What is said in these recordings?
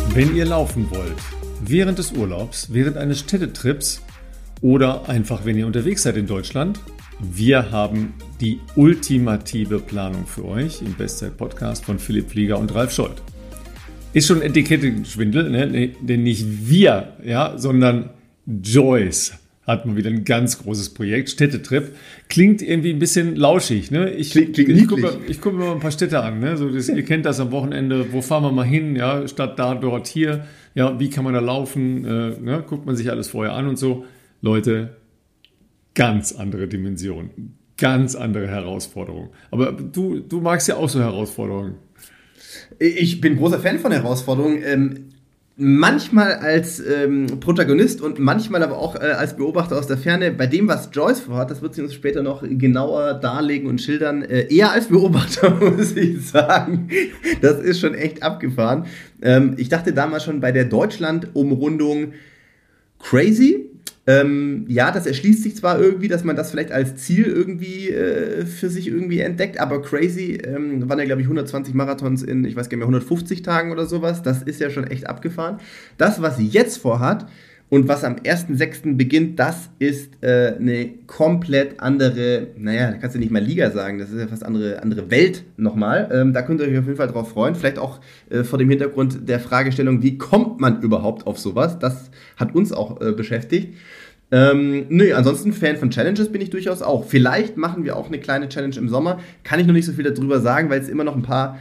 Wenn ihr laufen wollt, während des Urlaubs, während eines Städtetrips oder einfach, wenn ihr unterwegs seid in Deutschland, wir haben die ultimative Planung für euch im Bestzeit-Podcast von Philipp Flieger und Ralf Scholz. Ist schon Etikettenschwindel, ne? Denn nicht wir, ja, sondern Joyce hat mal wieder ein ganz großes Projekt, Städtetrip. Klingt irgendwie ein bisschen lauschig, ne? Ich gucke mir mal ein paar Städte an, ne? So, ihr kennt das am Wochenende, wo fahren wir mal hin, ja, statt da, dort, hier, ja, wie kann man da laufen, ne? Guckt man sich alles vorher an und so. Leute, ganz andere Dimension, ganz andere Herausforderung. Aber du magst ja auch so Herausforderungen. Ich bin großer Fan von Herausforderungen. Manchmal als Protagonist und manchmal aber auch als Beobachter aus der Ferne. Bei dem, was Joyce vorhat, das wird sie uns später noch genauer darlegen und schildern, eher als Beobachter, muss ich sagen. Das ist schon echt abgefahren. Ich dachte damals schon bei der Deutschland-Umrundung crazy. Ja, das erschließt sich zwar irgendwie, dass man das vielleicht als Ziel irgendwie für sich irgendwie entdeckt, aber crazy waren ja, glaube ich, 120 Marathons in, ich weiß gar nicht mehr, 150 Tagen oder sowas. Das ist ja schon echt abgefahren. Das, was sie jetzt vorhat und was am 1.6. beginnt, das ist eine komplett andere, naja, kannst du nicht mal Liga sagen, das ist ja fast andere Welt nochmal. Da könnt ihr euch auf jeden Fall drauf freuen. Vielleicht auch vor dem Hintergrund der Fragestellung, wie kommt man überhaupt auf sowas? Das hat uns auch beschäftigt. Ansonsten Fan von Challenges bin ich durchaus auch. Vielleicht machen wir auch eine kleine Challenge im Sommer. Kann ich noch nicht so viel darüber sagen, weil es immer noch ein paar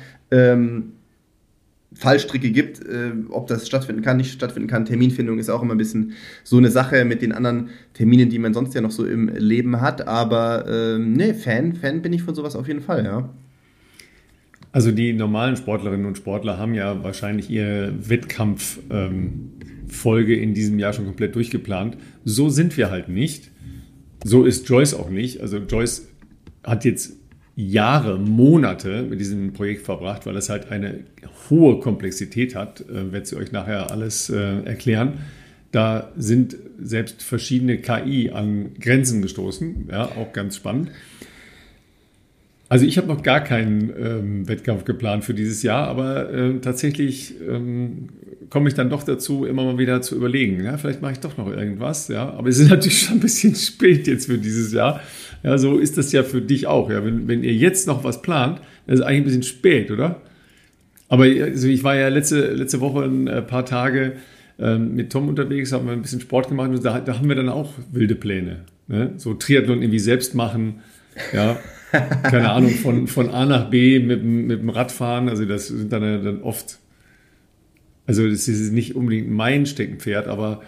Fallstricke gibt, ob das stattfinden kann, nicht stattfinden kann. Terminfindung ist auch immer ein bisschen so eine Sache mit den anderen Terminen, die man sonst ja noch so im Leben hat. Aber Fan bin ich von sowas auf jeden Fall, ja. Also die normalen Sportlerinnen und Sportler haben ja wahrscheinlich ihre Wettkampffolge in diesem Jahr schon komplett durchgeplant. So sind wir halt nicht. So ist Joyce auch nicht. Also Joyce hat jetzt Jahre, Monate mit diesem Projekt verbracht, weil es halt eine hohe Komplexität hat. Wird sie euch nachher alles erklären. Da sind selbst verschiedene KI an Grenzen gestoßen. Ja, auch ganz spannend. Also ich habe noch gar keinen Wettkampf geplant für dieses Jahr, aber tatsächlich komme ich dann doch dazu, immer mal wieder zu überlegen. Ja, vielleicht mache ich doch noch irgendwas. Ja, aber es ist natürlich schon ein bisschen spät jetzt für dieses Jahr. Ja, so ist das ja für dich auch. Ja, wenn ihr jetzt noch was plant, das ist eigentlich ein bisschen spät, oder? Aber also ich war ja letzte Woche ein paar Tage mit Tom unterwegs, haben wir ein bisschen Sport gemacht und da haben wir dann auch wilde Pläne. Ne? So Triathlon irgendwie selbst machen, ja. Keine Ahnung, von A nach B mit dem Radfahren, also das sind dann oft, also das ist nicht unbedingt mein Steckenpferd, aber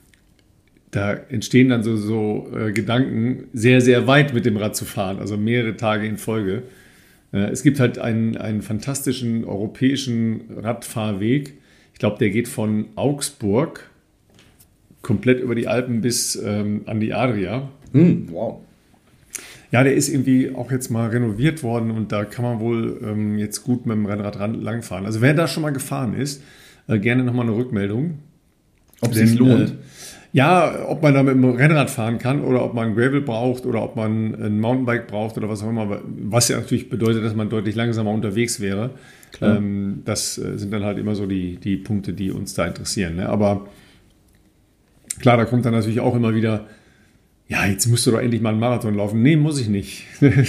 da entstehen dann so Gedanken, sehr, sehr weit mit dem Rad zu fahren, also mehrere Tage in Folge. Es gibt halt einen fantastischen europäischen Radfahrweg, ich glaube, der geht von Augsburg komplett über die Alpen bis an die Adria. Wow. Ja, der ist irgendwie auch jetzt mal renoviert worden und da kann man wohl jetzt gut mit dem Rennrad langfahren. Also wer da schon mal gefahren ist, gerne nochmal eine Rückmeldung. Ob es sich lohnt. Ob man da mit dem Rennrad fahren kann oder ob man ein Gravel braucht oder ob man ein Mountainbike braucht oder was auch immer. Was ja natürlich bedeutet, dass man deutlich langsamer unterwegs wäre. Klar. Das sind dann halt immer so die Punkte, die uns da interessieren. Ne? Aber klar, da kommt dann natürlich auch immer wieder, ja, jetzt musst du doch endlich mal einen Marathon laufen. Nee, muss ich nicht.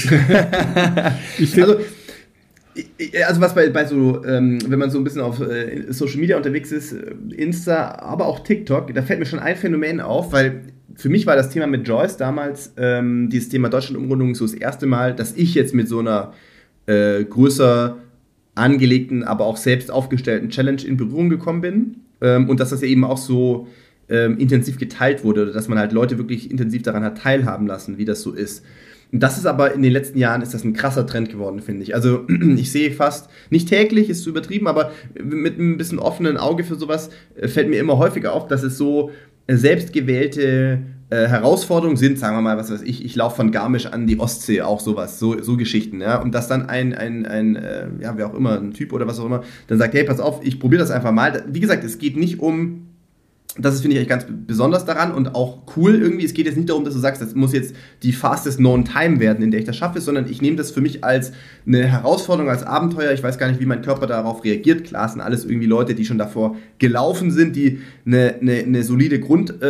Also was bei so, wenn man so ein bisschen auf Social Media unterwegs ist, Insta, aber auch TikTok, da fällt mir schon ein Phänomen auf, weil für mich war das Thema mit Joyce damals, dieses Thema Deutschland-Umrundung so das erste Mal, dass ich jetzt mit so einer größer angelegten, aber auch selbst aufgestellten Challenge in Berührung gekommen bin. Und dass das ja eben auch so intensiv geteilt wurde, oder dass man halt Leute wirklich intensiv daran hat teilhaben lassen, wie das so ist. Und das ist aber in den letzten Jahren ist das ein krasser Trend geworden, finde ich. Also ich sehe fast, nicht täglich, ist zu übertrieben, aber mit einem bisschen offenen Auge für sowas fällt mir immer häufiger auf, dass es so selbstgewählte Herausforderungen sind, sagen wir mal, was weiß ich laufe von Garmisch an die Ostsee, auch sowas, so Geschichten, ja, und dass dann wer auch immer, ein Typ oder was auch immer, dann sagt, hey, pass auf, ich probiere das einfach mal. Wie gesagt, es geht nicht um Das ist, finde ich, eigentlich ganz besonders daran und auch cool irgendwie. Es geht jetzt nicht darum, dass du sagst, das muss jetzt die fastest known time werden, in der ich das schaffe, sondern ich nehme das für mich als eine Herausforderung, als Abenteuer. Ich weiß gar nicht, wie mein Körper darauf reagiert. Klar, es sind alles irgendwie Leute, die schon davor gelaufen sind, die eine solide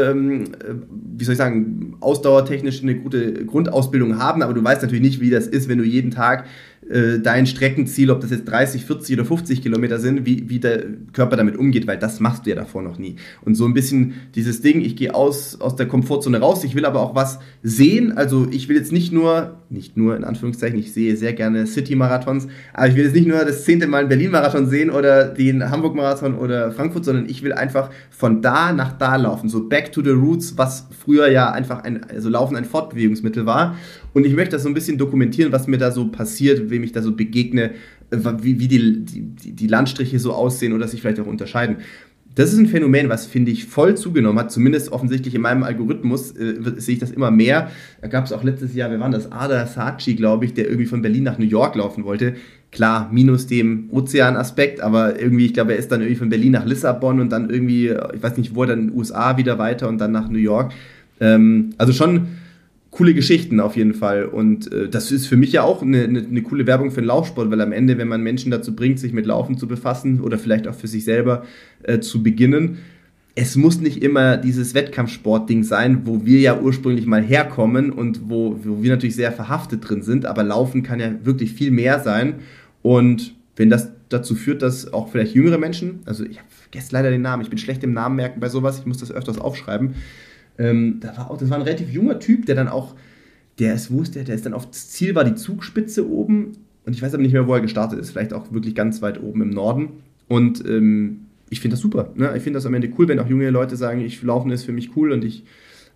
ausdauertechnisch eine gute Grundausbildung haben, aber du weißt natürlich nicht, wie das ist, wenn du jeden Tag dein Streckenziel, ob das jetzt 30, 40 oder 50 Kilometer sind, wie der Körper damit umgeht, weil das machst du ja davor noch nie. Und so ein bisschen dieses Ding, ich gehe aus der Komfortzone raus, ich will aber auch was sehen, also ich will jetzt nicht nur in Anführungszeichen, ich sehe sehr gerne City-Marathons, aber ich will jetzt nicht nur das 10. Mal einen Berlin-Marathon sehen oder den Hamburg-Marathon oder Frankfurt, sondern ich will einfach von da nach da laufen, so back to the roots, was früher ja einfach Laufen ein Fortbewegungsmittel war. Und ich möchte das so ein bisschen dokumentieren, was mir da so passiert, wem ich da so begegne, wie die Landstriche so aussehen oder sich vielleicht auch unterscheiden. Das ist ein Phänomen, was, finde ich, voll zugenommen hat. Zumindest offensichtlich in meinem Algorithmus sehe ich das immer mehr. Da gab es auch letztes Jahr, wer war das? Ada Saatchi, glaube ich, der irgendwie von Berlin nach New York laufen wollte. Klar, minus dem Ozeanaspekt, aber irgendwie, ich glaube, er ist dann irgendwie von Berlin nach Lissabon und dann irgendwie, ich weiß nicht wo, dann in den USA wieder weiter und dann nach New York. Also schon coole Geschichten auf jeden Fall und das ist für mich ja auch eine coole Werbung für den Laufsport, weil am Ende, wenn man Menschen dazu bringt, sich mit Laufen zu befassen oder vielleicht auch für sich selber zu beginnen, es muss nicht immer dieses Wettkampfsport-Ding sein, wo wir ja ursprünglich mal herkommen und wo wir natürlich sehr verhaftet drin sind, aber Laufen kann ja wirklich viel mehr sein und wenn das dazu führt, dass auch vielleicht jüngere Menschen, also ich vergesse leider den Namen, ich bin schlecht im Namen merken bei sowas, ich muss das öfters aufschreiben. Das war ein relativ junger Typ, der dann auch, der ist dann auf das Ziel, war die Zugspitze oben und ich weiß aber nicht mehr, wo er gestartet ist, vielleicht auch wirklich ganz weit oben im Norden und ich finde das super, ne? Ich finde das am Ende cool, wenn auch junge Leute sagen, Laufen ist für mich cool und ich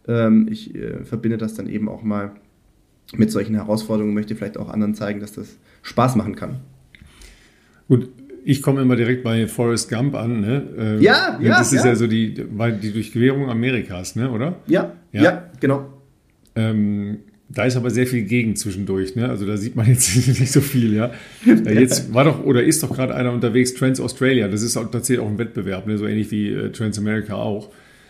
verbinde das dann eben auch mal mit solchen Herausforderungen und möchte vielleicht auch anderen zeigen, dass das Spaß machen kann. Gut. Ich komme immer direkt bei Forrest Gump an, ne? Ja. Das ist ja so die Durchquerung Amerikas, ne, oder? Ja, genau. Da ist aber sehr viel Gegend zwischendurch, ne? Also da sieht man jetzt nicht so viel, ja. Jetzt ist doch gerade einer unterwegs, Trans-Australia, das ist auch tatsächlich auch ein Wettbewerb, ne? So ähnlich wie Trans-America auch.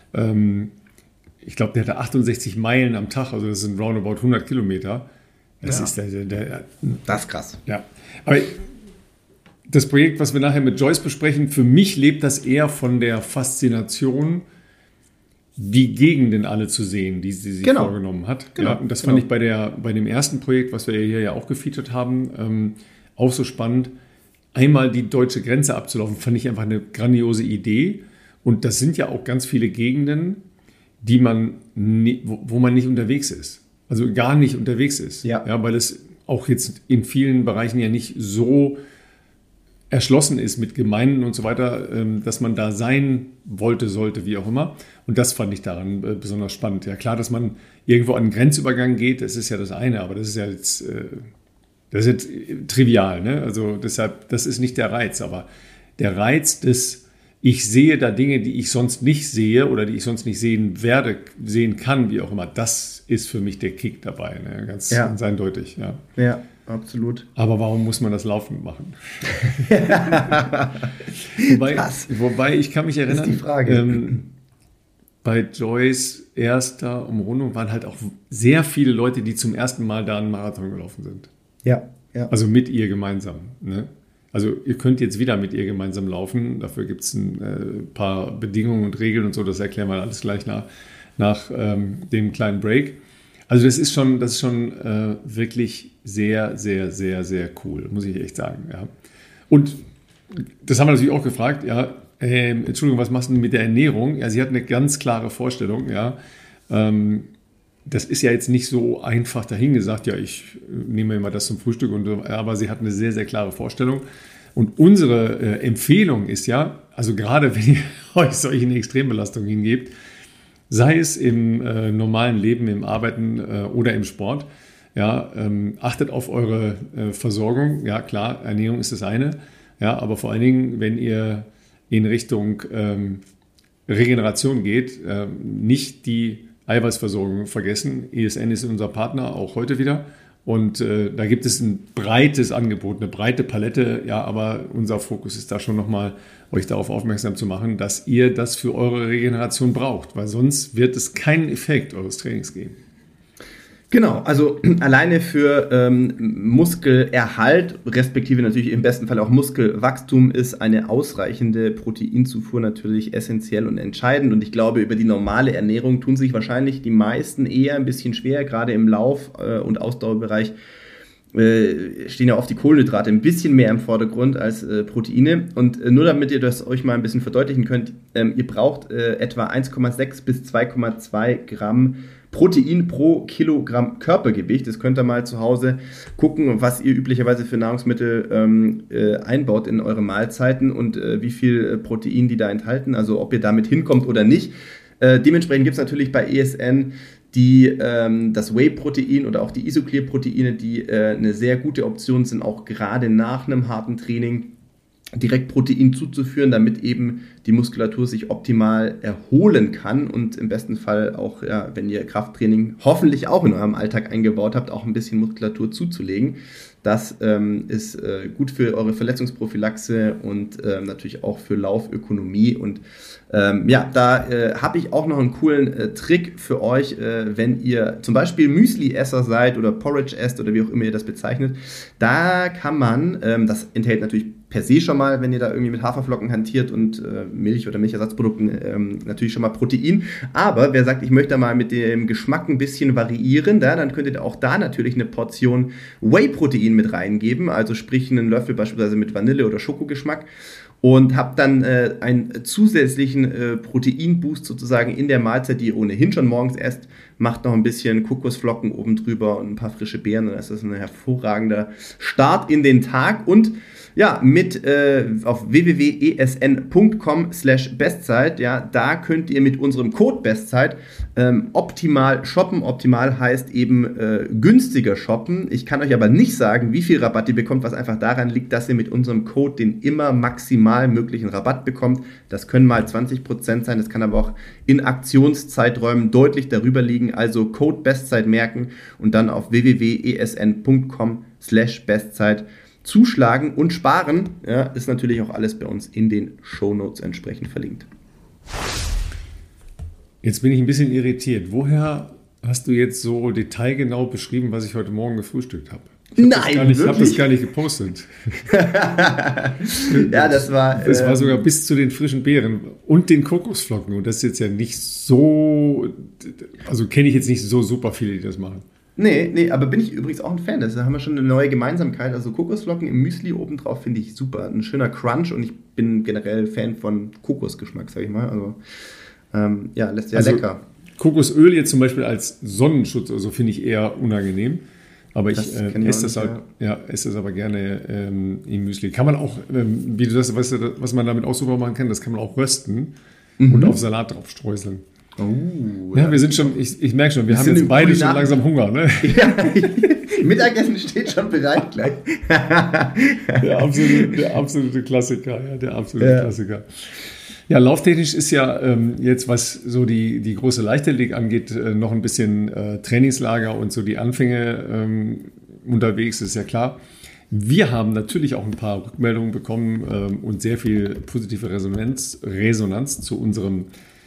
Ich glaube, der hatte 68 Meilen am Tag, also das sind roundabout 100 Kilometer. Das ist das ist krass. Ja, aber das Projekt, was wir nachher mit Joyce besprechen, für mich lebt das eher von der Faszination, die Gegenden alle zu sehen, die sie sich vorgenommen hat. Genau. Ja, und das fand ich bei dem ersten Projekt, was wir hier ja auch gefeatured haben, auch so spannend. Einmal die deutsche Grenze abzulaufen, fand ich einfach eine grandiose Idee. Und das sind ja auch ganz viele Gegenden, wo man nicht unterwegs ist. Also gar nicht unterwegs ist. Ja, weil es auch jetzt in vielen Bereichen ja nicht so erschlossen ist mit Gemeinden und so weiter, dass man da sein sollte, wie auch immer. Und das fand ich daran besonders spannend. Ja, klar, dass man irgendwo an den Grenzübergang geht, das ist ja das eine, aber das ist ja jetzt, trivial, ne? Also deshalb, das ist nicht der Reiz, aber der Reiz des, ich sehe da Dinge, die ich sonst nicht sehe oder die ich sonst nicht sehen kann, wie auch immer, das ist für mich der Kick dabei, ne? Ganz eindeutig, ja. Ja. Absolut. Aber warum muss man das laufend machen? wobei ich kann mich erinnern, das ist die Frage. Bei Joyce erster Umrundung waren halt auch sehr viele Leute, die zum ersten Mal da einen Marathon gelaufen sind. Ja. Also mit ihr gemeinsam. Ne? Also ihr könnt jetzt wieder mit ihr gemeinsam laufen. Dafür gibt es ein paar Bedingungen und Regeln und so. Das erklären wir alles gleich nach dem kleinen Break. Also das ist schon wirklich sehr, sehr, sehr, sehr cool, muss ich echt sagen. Ja. Und das haben wir natürlich auch gefragt, ja, Entschuldigung, was machst du denn mit der Ernährung? Ja, sie hat eine ganz klare Vorstellung, ja. Das ist ja jetzt nicht so einfach dahingesagt, ja, ich nehme immer das zum Frühstück, aber sie hat eine sehr, sehr klare Vorstellung. Und unsere Empfehlung ist ja, also gerade wenn ihr euch solchen Extrembelastungen hingebt, sei es im normalen Leben, im Arbeiten oder im Sport, ja, achtet auf eure Versorgung. Ja, klar, Ernährung ist das eine, ja, aber vor allen Dingen, wenn ihr in Richtung Regeneration geht, nicht die Eiweißversorgung vergessen. ESN ist unser Partner, auch heute wieder. Und da gibt es ein breites Angebot, eine breite Palette. Ja, aber unser Fokus ist da schon nochmal, euch darauf aufmerksam zu machen, dass ihr das für eure Regeneration braucht, weil sonst wird es keinen Effekt eures Trainings geben. Genau, also alleine für Muskelerhalt, respektive natürlich im besten Fall auch Muskelwachstum, ist eine ausreichende Proteinzufuhr natürlich essentiell und entscheidend. Und ich glaube, über die normale Ernährung tun sich wahrscheinlich die meisten eher ein bisschen schwer, gerade im Lauf- und Ausdauerbereich stehen ja oft die Kohlenhydrate ein bisschen mehr im Vordergrund als Proteine. Und nur damit ihr das euch mal ein bisschen verdeutlichen könnt, ihr braucht etwa 1,6 bis 2,2 Gramm Protein pro Kilogramm Körpergewicht. Das könnt ihr mal zu Hause gucken, was ihr üblicherweise für Nahrungsmittel einbaut in eure Mahlzeiten und wie viel Protein die da enthalten, also ob ihr damit hinkommt oder nicht. Dementsprechend gibt es natürlich bei ESN das Whey-Protein oder auch die Isoclear-Proteine, die eine sehr gute Option sind, auch gerade nach einem harten Training direkt Protein zuzuführen, damit eben die Muskulatur sich optimal erholen kann und im besten Fall auch, ja, wenn ihr Krafttraining hoffentlich auch in eurem Alltag eingebaut habt, auch ein bisschen Muskulatur zuzulegen. Das ist gut für eure Verletzungsprophylaxe und natürlich auch für Laufökonomie. Und da habe ich auch noch einen coolen Trick für euch, wenn ihr zum Beispiel Müsli-Esser seid oder Porridge esst oder wie auch immer ihr das bezeichnet. Da kann man, das enthält natürlich per se schon mal, wenn ihr da irgendwie mit Haferflocken hantiert und Milch oder Milchersatzprodukten, natürlich schon mal Protein. Aber wer sagt, ich möchte mal mit dem Geschmack ein bisschen variieren, dann könntet ihr auch da natürlich eine Portion Whey-Protein mit reingeben, also sprich einen Löffel beispielsweise mit Vanille- oder Schokogeschmack. Und habt dann einen zusätzlichen Proteinboost sozusagen in der Mahlzeit, die ihr ohnehin schon morgens esst. Macht noch ein bisschen Kokosflocken oben drüber und ein paar frische Beeren. Dann ist das ein hervorragender Start in den Tag. Und ja, auf www.esn.com/Bestzeit, ja, da könnt ihr mit unserem Code Bestzeit optimal shoppen. Optimal heißt eben günstiger shoppen. Ich kann euch aber nicht sagen, wie viel Rabatt ihr bekommt, was einfach daran liegt, dass ihr mit unserem Code den immer maximal möglichen Rabatt bekommt. Das können mal 20% sein, das kann aber auch in Aktionszeiträumen deutlich darüber liegen. Also Code Bestzeit merken und dann auf www.esn.com/Bestzeit zuschlagen und sparen, ja, ist natürlich auch alles bei uns in den Shownotes entsprechend verlinkt. Jetzt bin ich ein bisschen irritiert. Woher hast du jetzt so detailgenau beschrieben, was ich heute Morgen gefrühstückt habe? Ich habe das gar nicht gepostet. Ja, das war sogar bis zu den frischen Beeren und den Kokosflocken. Und das ist jetzt ja nicht so, also kenne ich jetzt nicht so super viele, die das machen. Nee, aber bin ich übrigens auch ein Fan. Da haben wir schon eine neue Gemeinsamkeit. Also Kokosflocken im Müsli obendrauf finde ich super. Ein schöner Crunch und ich bin generell Fan von Kokosgeschmack, sag ich mal. Also lässt sich lecker. Kokosöl jetzt zum Beispiel als Sonnenschutz, also finde ich eher unangenehm. Aber ich esse das aber gerne im Müsli. Kann man auch, wie du das, weißt du, was man damit auch super machen kann, das kann man auch rösten und auf Salat drauf streuseln. Oh, ja, wir sind schon, ich merke schon, wir haben jetzt beide schon langsam Hunger, ne? Ja, Mittagessen steht schon bereit gleich. Der absolute Klassiker, Klassiker. Ja, lauftechnisch ist ja jetzt, was so die große Leichtathletik angeht, noch ein bisschen Trainingslager und so die Anfänge unterwegs, ist ja klar. Wir haben natürlich auch ein paar Rückmeldungen bekommen und sehr viel positive Resonanz zu unserem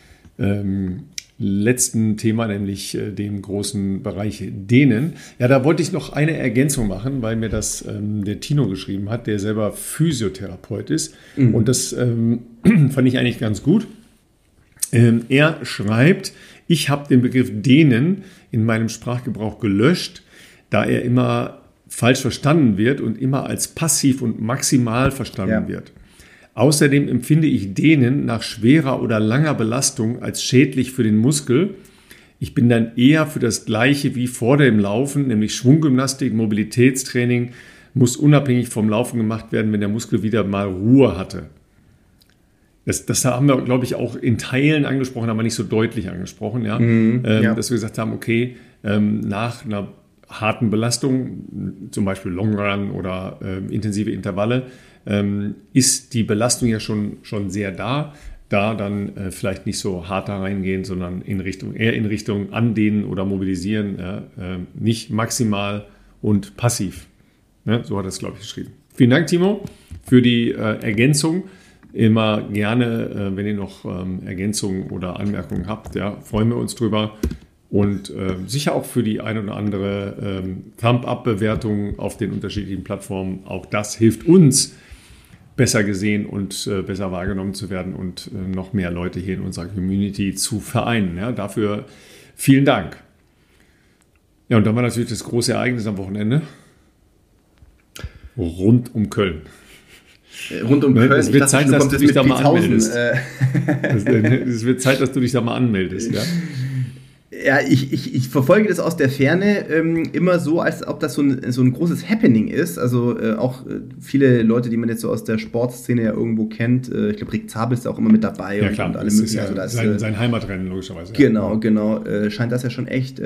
letzten Thema, nämlich dem großen Bereich Dehnen. Ja, da wollte ich noch eine Ergänzung machen, weil mir das der Tino geschrieben hat, der selber Physiotherapeut ist. Und das fand ich eigentlich ganz gut. Er schreibt, ich habe den Begriff Dehnen in meinem Sprachgebrauch gelöscht, da er immer falsch verstanden wird und immer als passiv und maximal verstanden wird. Außerdem empfinde ich Dehnen nach schwerer oder langer Belastung als schädlich für den Muskel. Ich bin dann eher für das Gleiche wie vor dem Laufen, nämlich Schwunggymnastik, Mobilitätstraining muss unabhängig vom Laufen gemacht werden, wenn der Muskel wieder mal Ruhe hatte. Das haben wir, glaube ich, auch in Teilen angesprochen, aber nicht so deutlich angesprochen. Ja? Dass wir gesagt haben, okay, nach einer harten Belastung, zum Beispiel Long Run oder intensive Intervalle, ist die Belastung ja schon sehr da dann vielleicht nicht so hart da reingehen, sondern eher in Richtung Andehnen oder Mobilisieren, nicht maximal und passiv. Ne? So hat er es, glaube ich, geschrieben. Vielen Dank, Timo, für die Ergänzung. Immer gerne, wenn ihr noch Ergänzungen oder Anmerkungen habt, ja, freuen wir uns drüber. Und sicher auch für die ein oder andere Thumb-Up-Bewertung auf den unterschiedlichen Plattformen. Auch das hilft uns, besser gesehen und besser wahrgenommen zu werden und noch mehr Leute hier in unserer Community zu vereinen. Ja, dafür vielen Dank. Ja, und dann war natürlich das große Ereignis am Wochenende rund um Köln. Rund um Köln. Es wird Zeit, dass du dich da mal anmeldest. Es wird Zeit, dass du dich da mal anmeldest. Ja, ja ich verfolge das aus der Ferne immer so, als ob das so ein großes Happening ist. Also auch viele Leute, die man jetzt so aus der Sportszene ja irgendwo kennt. Ich glaube, Rick Zabel ist auch immer mit dabei. Ja, klar. Und alle möglichen. Ja, also sein Heimatrennen, logischerweise. Genau. Scheint das ja schon echt...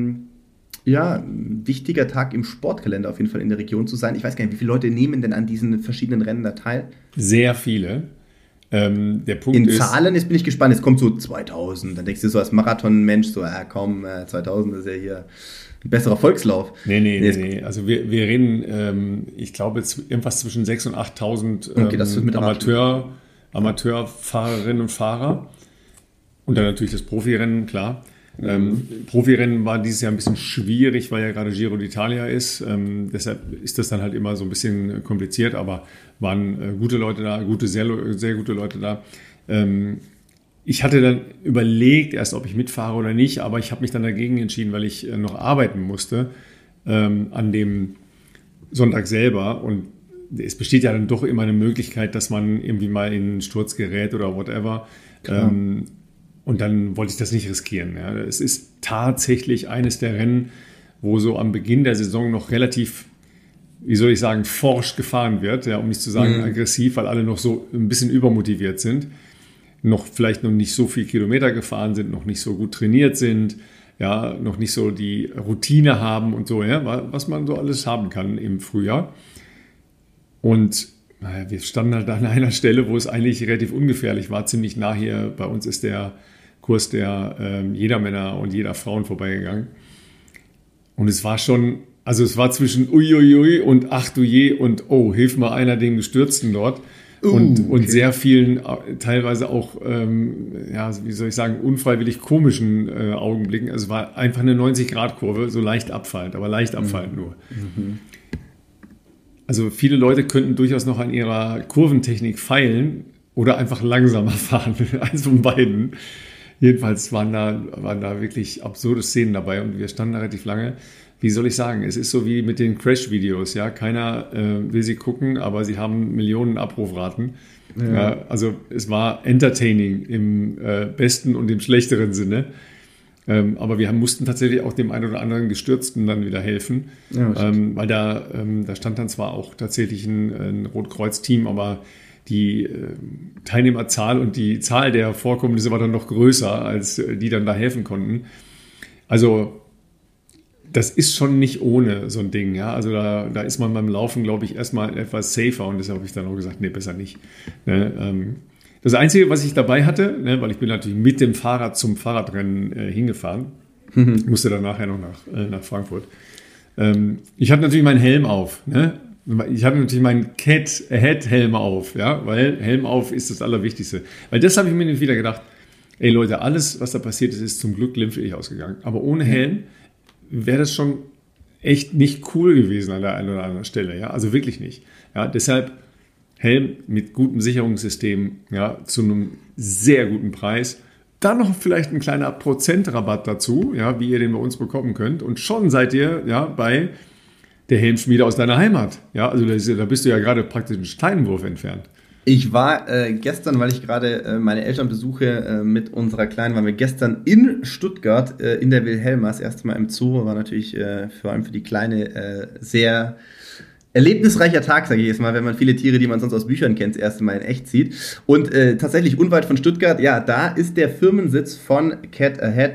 ein wichtiger Tag im Sportkalender auf jeden Fall in der Region zu sein. Ich weiß gar nicht, wie viele Leute nehmen denn an diesen verschiedenen Rennen da teil? Sehr viele. Der Punkt in Zahlen bin ich gespannt. Jetzt kommt so 2000. Dann denkst du so als Marathon-Mensch so, 2000 ist ja hier ein besserer Volkslauf. Nee. Also wir reden, ich glaube, irgendwas zwischen 6.000 und 8.000 Amateurfahrerinnen und Fahrer. Und dann natürlich das Profirennen, klar. Profirennen war dieses Jahr ein bisschen schwierig, weil ja gerade Giro d'Italia ist. Deshalb ist das dann halt immer so ein bisschen kompliziert, aber waren gute Leute da, sehr gute Leute da. Ich hatte dann überlegt erst, ob ich mitfahre oder nicht, aber ich habe mich dann dagegen entschieden, weil ich noch arbeiten musste an dem Sonntag selber. Und es besteht ja dann doch immer eine Möglichkeit, dass man irgendwie mal in einen Sturz gerät oder whatever. Und dann wollte ich das nicht riskieren. Ja. Es ist tatsächlich eines der Rennen, wo so am Beginn der Saison noch relativ, wie soll ich sagen, forsch gefahren wird, ja, um nicht zu sagen aggressiv, weil alle noch so ein bisschen übermotiviert sind, vielleicht noch nicht so viel Kilometer gefahren sind, noch nicht so gut trainiert sind, ja, noch nicht so die Routine haben und so, ja, was man so alles haben kann im Frühjahr. Und wir standen halt an einer Stelle, wo es eigentlich relativ ungefährlich war, ziemlich nah hier. Bei uns ist der Kurs der jeder Männer und jeder Frauen vorbeigegangen. Und es war schon, also es war zwischen uiuiui und ach du je und oh, hilf mal einer dem Gestürzten dort. Und sehr vielen, teilweise auch, wie soll ich sagen, unfreiwillig komischen Augenblicken. Also es war einfach eine 90-Grad-Kurve, so leicht abfallend, aber leicht abfallend nur. Also viele Leute könnten durchaus noch an ihrer Kurventechnik feilen oder einfach langsamer fahren. Eins von beiden. Jedenfalls waren da wirklich absurde Szenen dabei und wir standen da relativ lange. Wie soll ich sagen? Es ist so wie mit den Crash-Videos. Ja? Keiner will sie gucken, aber sie haben Millionen Abrufraten. Ja, also es war entertaining im besten und im schlechteren Sinne. Aber wir mussten tatsächlich auch dem einen oder anderen Gestürzten dann wieder helfen, weil da stand dann zwar auch tatsächlich ein Rotkreuz-Team, aber die Teilnehmerzahl und die Zahl der Vorkommnisse war dann noch größer, als die dann da helfen konnten. Also das ist schon nicht ohne so ein Ding. Ja? Also da ist man beim Laufen, glaube ich, erstmal etwas safer und deshalb habe ich dann auch gesagt, nee, besser nicht. Ne? Das Einzige, was ich dabei hatte, ne, weil ich bin natürlich mit dem Fahrrad zum Fahrradrennen hingefahren, musste dann nachher noch nach Frankfurt. Ich hatte natürlich meinen Helm auf. Ne? Ich hatte natürlich meinen Cat-Head-Helm auf, ja? Weil Helm auf ist das Allerwichtigste. Weil das habe ich mir wieder gedacht, ey Leute, alles, was da passiert ist, ist zum Glück glimpflich ausgegangen. Aber ohne Helm wäre das schon echt nicht cool gewesen an der einen oder anderen Stelle. Ja? Also wirklich nicht. Ja? Deshalb Helm mit gutem Sicherungssystem, ja, zu einem sehr guten Preis. Dann noch vielleicht ein kleiner Prozentrabatt dazu, ja, wie ihr den bei uns bekommen könnt. Und schon seid ihr ja bei der Helmschmiede aus deiner Heimat. Ja, also da bist du ja gerade praktisch einen Steinwurf entfernt. Ich war gestern, weil ich gerade meine Eltern besuche mit unserer Kleinen, waren wir gestern in Stuttgart in der Wilhelma, das erste Mal im Zoo. War natürlich vor allem für die Kleine sehr erlebnisreicher Tag, sage ich jetzt mal, wenn man viele Tiere, die man sonst aus Büchern kennt, das erste Mal in echt sieht. Und tatsächlich unweit von Stuttgart, ja, da ist der Firmensitz von Cat Ahead,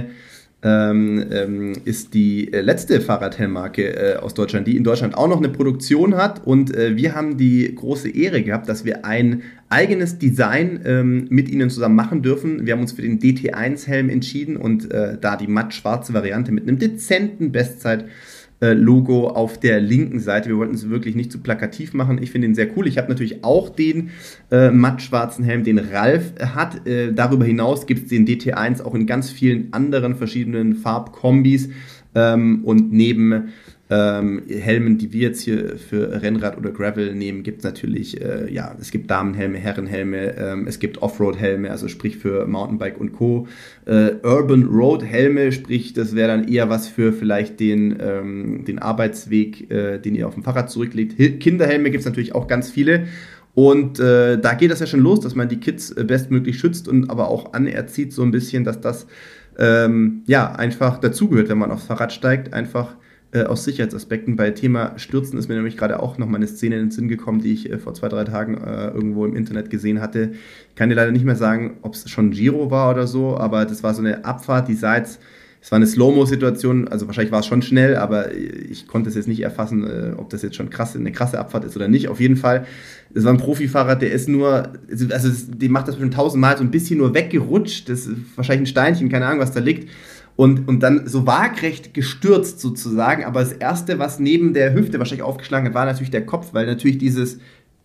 ist die letzte Fahrradhelmmarke aus Deutschland, die in Deutschland auch noch eine Produktion hat. Und wir haben die große Ehre gehabt, dass wir ein eigenes Design mit ihnen zusammen machen dürfen. Wir haben uns für den DT1-Helm entschieden und da die matt schwarze Variante mit einem dezenten Bestzeit Logo auf der linken Seite. Wir wollten es wirklich nicht zu plakativ machen. Ich finde ihn sehr cool. Ich habe natürlich auch den mattschwarzen Helm, den Ralf hat. Darüber hinaus gibt es den DT1 auch in ganz vielen anderen verschiedenen Farbkombis. Und neben Helmen, die wir jetzt hier für Rennrad oder Gravel nehmen, gibt es natürlich, es gibt Damenhelme, Herrenhelme, es gibt Offroad-Helme, also sprich für Mountainbike und Co. Urban Road-Helme, sprich, das wäre dann eher was für vielleicht den Arbeitsweg, den ihr auf dem Fahrrad zurücklegt. Kinderhelme gibt es natürlich auch ganz viele. Und da geht das ja schon los, dass man die Kids bestmöglich schützt und aber auch anerzieht so ein bisschen, dass das einfach dazugehört, wenn man aufs Fahrrad steigt, einfach aus Sicherheitsaspekten. Bei Thema Stürzen ist mir nämlich gerade auch noch mal eine Szene in den Sinn gekommen, die ich vor 2-3 Tagen irgendwo im Internet gesehen hatte. Ich kann dir leider nicht mehr sagen, ob es schon Giro war oder so, aber das war so eine Abfahrt, die es war eine Slow-Mo-Situation, also wahrscheinlich war es schon schnell, aber ich konnte es jetzt nicht erfassen, ob das jetzt schon eine krasse Abfahrt ist oder nicht. Auf jeden Fall, es war ein Profifahrer, der ist die macht das schon 1000-mal so ein bisschen nur weggerutscht, das ist wahrscheinlich ein Steinchen, keine Ahnung, was da liegt. Und dann so waagrecht gestürzt sozusagen, aber das Erste, was neben der Hüfte wahrscheinlich aufgeschlagen hat, war natürlich der Kopf, weil natürlich dieses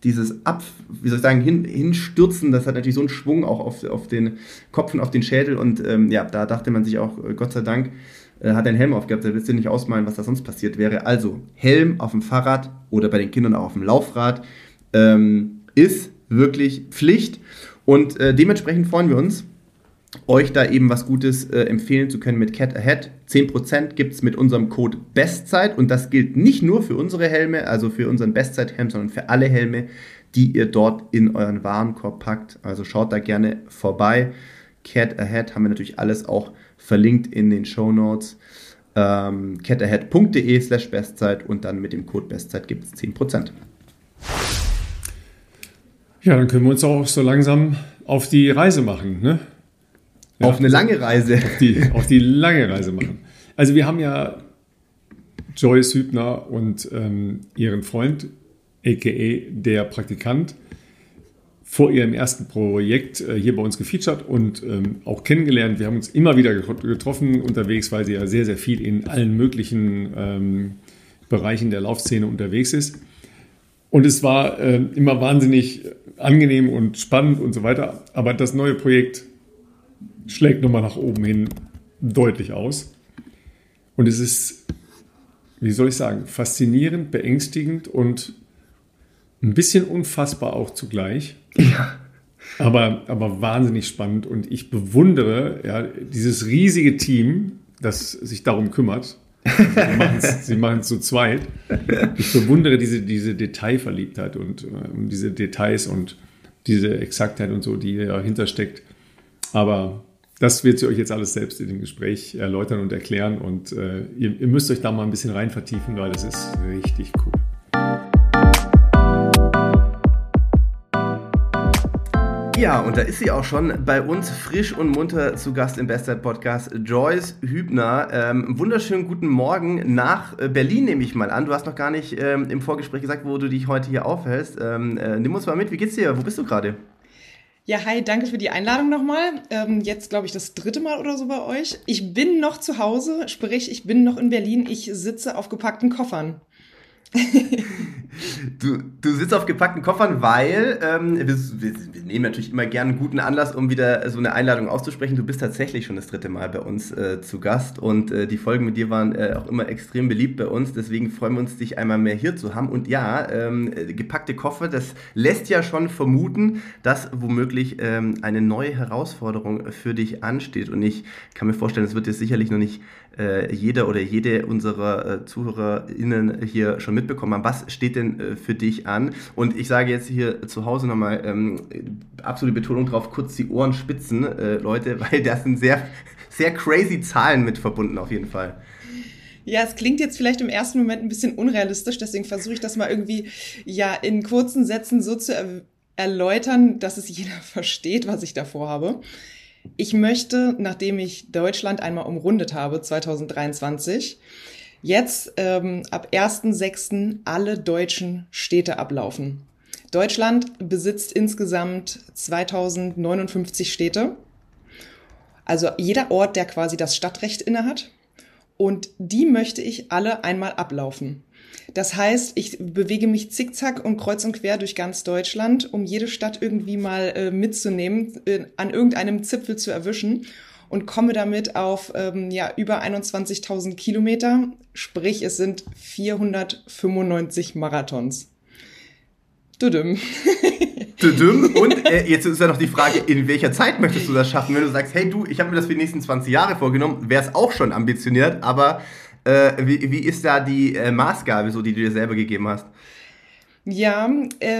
Hinstürzen, das hat natürlich so einen Schwung auch auf den Kopf und auf den Schädel und da dachte man sich auch, Gott sei Dank, hat er einen Helm aufgehabt, da willst du nicht ausmalen, was da sonst passiert wäre. Also, Helm auf dem Fahrrad oder bei den Kindern auch auf dem Laufrad ist wirklich Pflicht und dementsprechend freuen wir uns, euch da eben was Gutes empfehlen zu können mit Cat Ahead. 10% gibt es mit unserem Code Bestzeit und das gilt nicht nur für unsere Helme, also für unseren Bestzeit-Helm, sondern für alle Helme, die ihr dort in euren Warenkorb packt. Also schaut da gerne vorbei. Cat Ahead haben wir natürlich alles auch verlinkt in den Shownotes. catahead.de/Bestzeit und dann mit dem Code Bestzeit gibt es 10%. Ja, dann können wir uns auch so langsam auf die Reise machen, ne? Ja, auf eine lange Reise. Auf die lange Reise machen. Also wir haben ja Joyce Hübner und ihren Freund, a.k.a. der Praktikant, vor ihrem ersten Projekt hier bei uns gefeatured und auch kennengelernt. Wir haben uns immer wieder getroffen unterwegs, weil sie ja sehr, sehr viel in allen möglichen Bereichen der Laufszene unterwegs ist. Und es war immer wahnsinnig angenehm und spannend und so weiter. Aber das neue Projekt schlägt nochmal nach oben hin deutlich aus. Und es ist, wie soll ich sagen, faszinierend, beängstigend und ein bisschen unfassbar auch zugleich. Ja. Aber wahnsinnig spannend. Und ich bewundere dieses riesige Team, das sich darum kümmert. Sie machen es zu zweit. Ich bewundere diese Detailverliebtheit und diese Details und diese Exaktheit und so, die dahinter steckt. Aber das wird sie euch jetzt alles selbst in dem Gespräch erläutern und erklären. Und ihr müsst euch da mal ein bisschen rein vertiefen, weil das ist richtig cool. Ja, und da ist sie auch schon bei uns frisch und munter zu Gast im Bestzeit-Podcast, Joyce Hübner. Wunderschönen guten Morgen nach Berlin, nehme ich mal an. Du hast noch gar nicht im Vorgespräch gesagt, wo du dich heute hier aufhältst. Nimm uns mal mit, wie geht's dir? Wo bist du gerade? Ja, hi, danke für die Einladung nochmal. Jetzt, glaube ich, das 3. Mal oder so bei euch. Ich bin noch zu Hause, sprich, ich bin noch in Berlin. Ich sitze auf gepackten Koffern. Du sitzt auf gepackten Koffern, weil wir nehmen natürlich immer gerne einen guten Anlass, um wieder so eine Einladung auszusprechen. Du bist tatsächlich schon das 3. Mal bei uns zu Gast und die Folgen mit dir waren auch immer extrem beliebt bei uns. Deswegen freuen wir uns, dich einmal mehr hier zu haben. Und ja, gepackte Koffer, das lässt ja schon vermuten, dass womöglich eine neue Herausforderung für dich ansteht. Und ich kann mir vorstellen, es wird jetzt sicherlich noch nicht jeder oder jede unserer ZuhörerInnen hier schon mitbekommen haben. Was steht denn für dich an? Und ich sage jetzt hier zu Hause nochmal absolute Betonung drauf, kurz die Ohren spitzen, Leute, weil da sind sehr, sehr crazy Zahlen mit verbunden auf jeden Fall. Ja, es klingt jetzt vielleicht im ersten Moment ein bisschen unrealistisch, deswegen versuche ich das mal irgendwie in kurzen Sätzen so zu erläutern, dass es jeder versteht, was ich davor habe. Ich möchte, nachdem ich Deutschland einmal umrundet habe, 2023, jetzt ab 1.6. alle deutschen Städte ablaufen. Deutschland besitzt insgesamt 2059 Städte. Also jeder Ort, der quasi das Stadtrecht innehat. Und die möchte ich alle einmal ablaufen. Das heißt, ich bewege mich zickzack und kreuz und quer durch ganz Deutschland, um jede Stadt irgendwie mal mitzunehmen, an irgendeinem Zipfel zu erwischen und komme damit auf über 21.000 Kilometer. Sprich, es sind 495 Marathons. Düdüm. Und jetzt ist ja noch die Frage, in welcher Zeit möchtest du das schaffen? Wenn du sagst, hey du, ich habe mir das für die nächsten 20 Jahre vorgenommen, wäre es auch schon ambitioniert, aber wie ist da die Maßgabe, so, die du dir selber gegeben hast? Ja,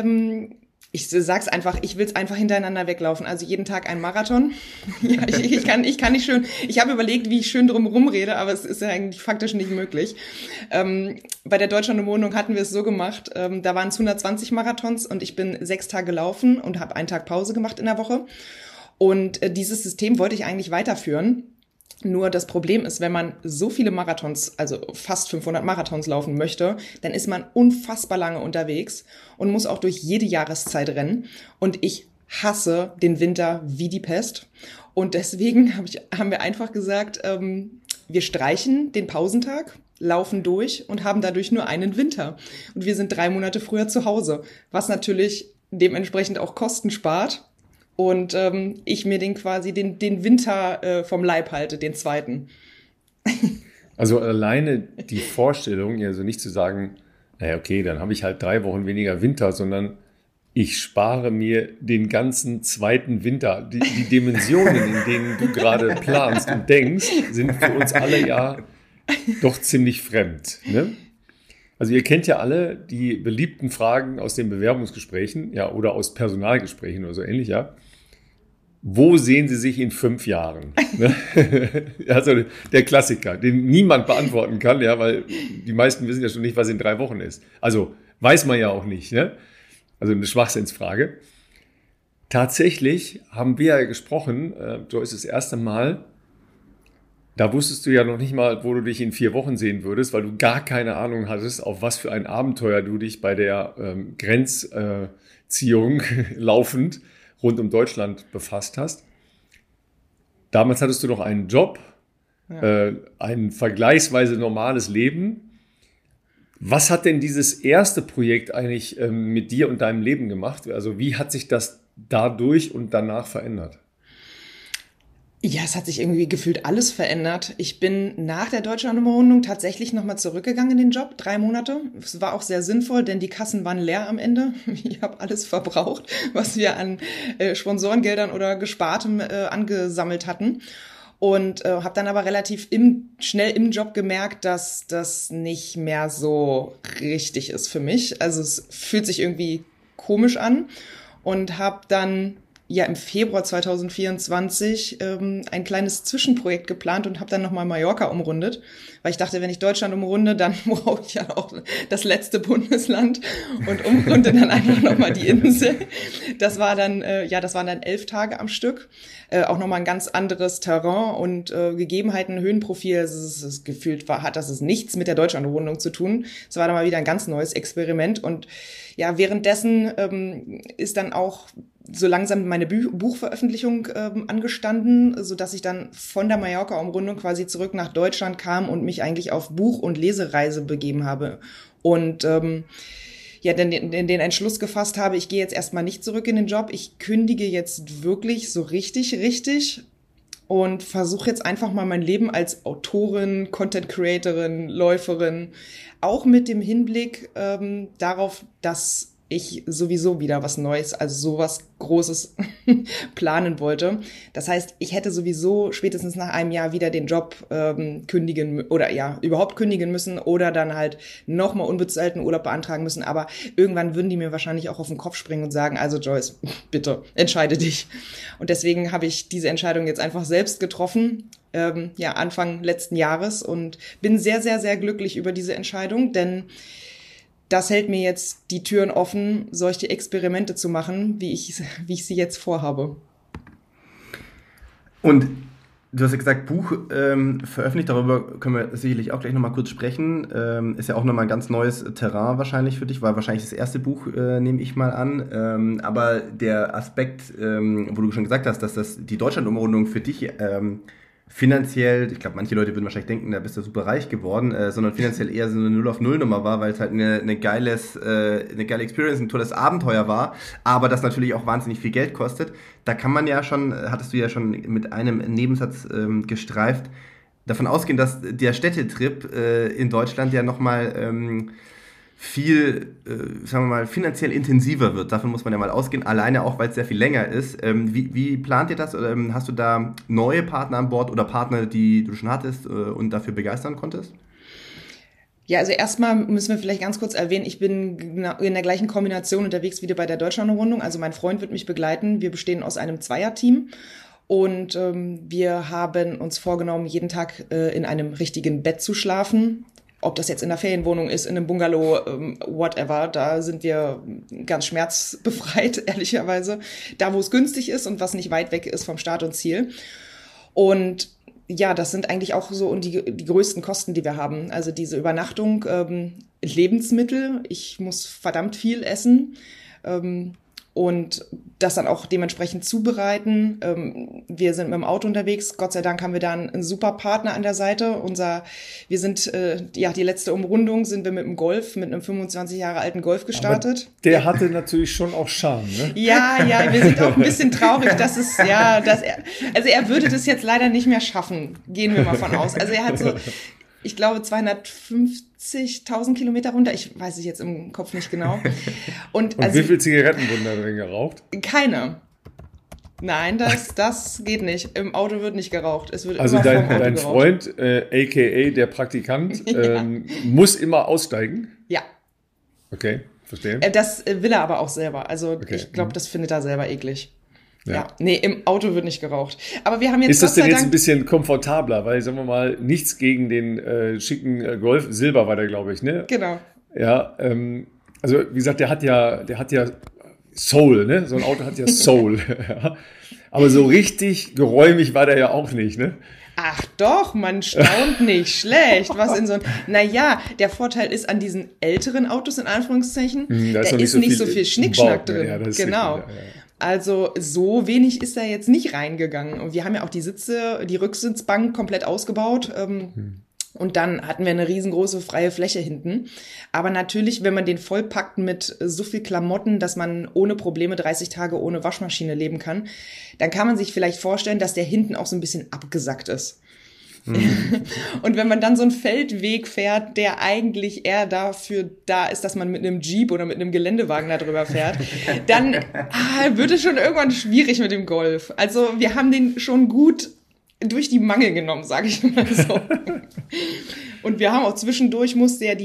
ich sag's einfach, ich will's einfach hintereinander weglaufen. Also jeden Tag ein Marathon. Ja, ich kann nicht schön. Ich habe überlegt, wie ich schön drumherum rede, aber es ist ja eigentlich faktisch nicht möglich. Bei der Deutschland-Umrundung hatten wir es so gemacht, da waren es 120 Marathons und ich bin 6 Tage gelaufen und habe einen Tag Pause gemacht in der Woche. Und dieses System wollte ich eigentlich weiterführen. Nur das Problem ist, wenn man so viele Marathons, also fast 500 Marathons laufen möchte, dann ist man unfassbar lange unterwegs und muss auch durch jede Jahreszeit rennen. Und ich hasse den Winter wie die Pest. Und deswegen haben wir einfach gesagt, wir streichen den Pausentag, laufen durch und haben dadurch nur einen Winter. Und wir sind 3 Monate früher zu Hause, was natürlich dementsprechend auch Kosten spart. Und ich mir den Winter vom Leib halte, den zweiten. Also alleine die Vorstellung, also nicht zu sagen, naja, okay, dann habe ich halt 3 Wochen weniger Winter, sondern ich spare mir den ganzen zweiten Winter. Die Dimensionen, in denen du gerade planst und denkst, sind für uns alle ja doch ziemlich fremd, ne? Also ihr kennt ja alle die beliebten Fragen aus den Bewerbungsgesprächen, ja, oder aus Personalgesprächen oder so ähnlich, ja. Wo sehen Sie sich in 5 Jahren? Also der Klassiker, den niemand beantworten kann, ja, weil die meisten wissen ja schon nicht, was in 3 Wochen ist. Also weiß man ja auch nicht, ne? Also eine Schwachsinnsfrage. Tatsächlich haben wir ja gesprochen, Joyce, das erste Mal, da wusstest du ja noch nicht mal, wo du dich in 4 Wochen sehen würdest, weil du gar keine Ahnung hattest, auf was für ein Abenteuer du dich bei der Grenzziehung laufend rund um Deutschland befasst hast. Damals hattest du noch einen Job, ja, ein vergleichsweise normales Leben. Was hat denn dieses erste Projekt eigentlich mit dir und deinem Leben gemacht? Also wie hat sich das dadurch und danach verändert? Ja, es hat sich irgendwie gefühlt alles verändert. Ich bin nach der Deutschland-Umrundung tatsächlich nochmal zurückgegangen in den Job, 3 Monate. Es war auch sehr sinnvoll, denn die Kassen waren leer am Ende. Ich habe alles verbraucht, was wir an Sponsorengeldern oder Gespartem angesammelt hatten. Und habe dann aber relativ schnell im Job gemerkt, dass das nicht mehr so richtig ist für mich. Also es fühlt sich irgendwie komisch an und habe dann im Februar 2024 ein kleines Zwischenprojekt geplant und habe dann nochmal Mallorca umrundet, weil ich dachte, wenn ich Deutschland umrunde, dann brauche ich ja auch das letzte Bundesland und umrunde dann einfach nochmal die Insel. Das war dann 11 Tage am Stück, auch nochmal ein ganz anderes Terrain und Gegebenheiten, Höhenprofil. Das gefühlt hat das nichts mit der Deutschland-Umrundung zu tun. Es war dann mal wieder ein ganz neues Experiment und ja, währenddessen ist dann auch so langsam meine Buchveröffentlichung angestanden, so dass ich dann von der Mallorca-Umrundung quasi zurück nach Deutschland kam und mich eigentlich auf Buch- und Lesereise begeben habe. Und den Entschluss gefasst habe, ich gehe jetzt erstmal nicht zurück in den Job, ich kündige jetzt wirklich so richtig und versuche jetzt einfach mal mein Leben als Autorin, Content-Creatorin, Läuferin, auch mit dem Hinblick darauf, dass ich sowieso wieder was Neues, also sowas Großes planen wollte. Das heißt, ich hätte sowieso spätestens nach einem Jahr wieder den Job kündigen müssen oder dann halt nochmal unbezahlten Urlaub beantragen müssen. Aber irgendwann würden die mir wahrscheinlich auch auf den Kopf springen und sagen, also Joyce, bitte, entscheide dich. Und deswegen habe ich diese Entscheidung jetzt einfach selbst getroffen, Anfang letzten Jahres und bin sehr, sehr, sehr glücklich über diese Entscheidung, denn das hält mir jetzt die Türen offen, solche Experimente zu machen, wie ich sie jetzt vorhabe. Und du hast ja gesagt, Buch veröffentlicht, darüber können wir sicherlich auch gleich nochmal kurz sprechen. Ist ja auch nochmal ein ganz neues Terrain wahrscheinlich für dich, war wahrscheinlich das erste Buch, nehme ich mal an. Aber der Aspekt, wo du schon gesagt hast, dass das die Deutschland-Umrundung für dich finanziell, ich glaube, manche Leute würden wahrscheinlich denken, da bist du super reich geworden, sondern finanziell eher so eine 0-auf-0-Nummer war, weil es halt eine geile Experience, ein tolles Abenteuer war, aber das natürlich auch wahnsinnig viel Geld kostet. Da kann man ja schon, hattest du ja schon mit einem Nebensatz gestreift, davon ausgehen, dass der Städtetrip in Deutschland ja nochmal viel, sagen wir mal, finanziell intensiver wird. Davon muss man ja mal ausgehen, alleine auch, weil es sehr viel länger ist. Wie plant ihr das? Oder hast du da neue Partner an Bord oder Partner, die du schon hattest und dafür begeistern konntest? Ja, also erstmal müssen wir vielleicht ganz kurz erwähnen, ich bin in der gleichen Kombination unterwegs wie bei der Deutschlandrundung. Also mein Freund wird mich begleiten. Wir bestehen aus einem Zweierteam. Und wir haben uns vorgenommen, jeden Tag in einem richtigen Bett zu schlafen. Ob das jetzt in der Ferienwohnung ist, in einem Bungalow, whatever, da sind wir ganz schmerzbefreit, ehrlicherweise. Da, wo es günstig ist und was nicht weit weg ist vom Start und Ziel. Und ja, das sind eigentlich auch so die größten Kosten, die wir haben. Also diese Übernachtung, Lebensmittel, ich muss verdammt viel essen. Und das dann auch dementsprechend zubereiten. Wir sind mit dem Auto unterwegs. Gott sei Dank haben wir da einen super Partner an der Seite. Wir sind, die letzte Umrundung sind wir mit einem Golf, mit einem 25 Jahre alten Golf gestartet. Aber der hatte natürlich schon auch Charme, ne? Ja, wir sind auch ein bisschen traurig, er würde das jetzt leider nicht mehr schaffen. Gehen wir mal von aus. Also er hat so, ich glaube, 250.000 Kilometer runter. Ich weiß es jetzt im Kopf nicht genau. Und wie viele Zigaretten wurden da drin geraucht? Keine. Nein, das geht nicht. Im Auto wird nicht geraucht. Es wird also immer vom Auto dein geraucht. Freund, a.k.a. der Praktikant, muss immer aussteigen? Ja. Okay, verstehe. Das will er aber auch selber. Also okay. Ich glaube, das findet er selber eklig. Ja. Nee, im Auto wird nicht geraucht. Aber wir haben jetzt Ist das denn jetzt ein bisschen komfortabler? Weil, sagen wir mal, nichts gegen den schicken Golf. Silber war der, glaube ich, ne? Genau. Ja, also wie gesagt, der hat ja Soul, ne? So ein Auto hat ja Soul. Ja. Aber so richtig geräumig war der ja auch nicht, ne? Ach doch, man staunt nicht schlecht. Naja, der Vorteil ist an diesen älteren Autos, in Anführungszeichen, da ist nicht so viel Schnickschnack drin. Ja, genau. Richtig, ja. Also so wenig ist da jetzt nicht reingegangen. Und wir haben ja auch die Rücksitzbank komplett ausgebaut. Und dann hatten wir eine riesengroße freie Fläche hinten. Aber natürlich, wenn man den vollpackt mit so viel Klamotten, dass man ohne Probleme 30 Tage ohne Waschmaschine leben kann, dann kann man sich vielleicht vorstellen, dass der hinten auch so ein bisschen abgesackt ist. Und wenn man dann so einen Feldweg fährt, der eigentlich eher dafür da ist, dass man mit einem Jeep oder mit einem Geländewagen da drüber fährt, dann wird es schon irgendwann schwierig mit dem Golf. Also wir haben den schon gut durch die Mangel genommen, sage ich mal so. Und wir haben auch zwischendurch musste ja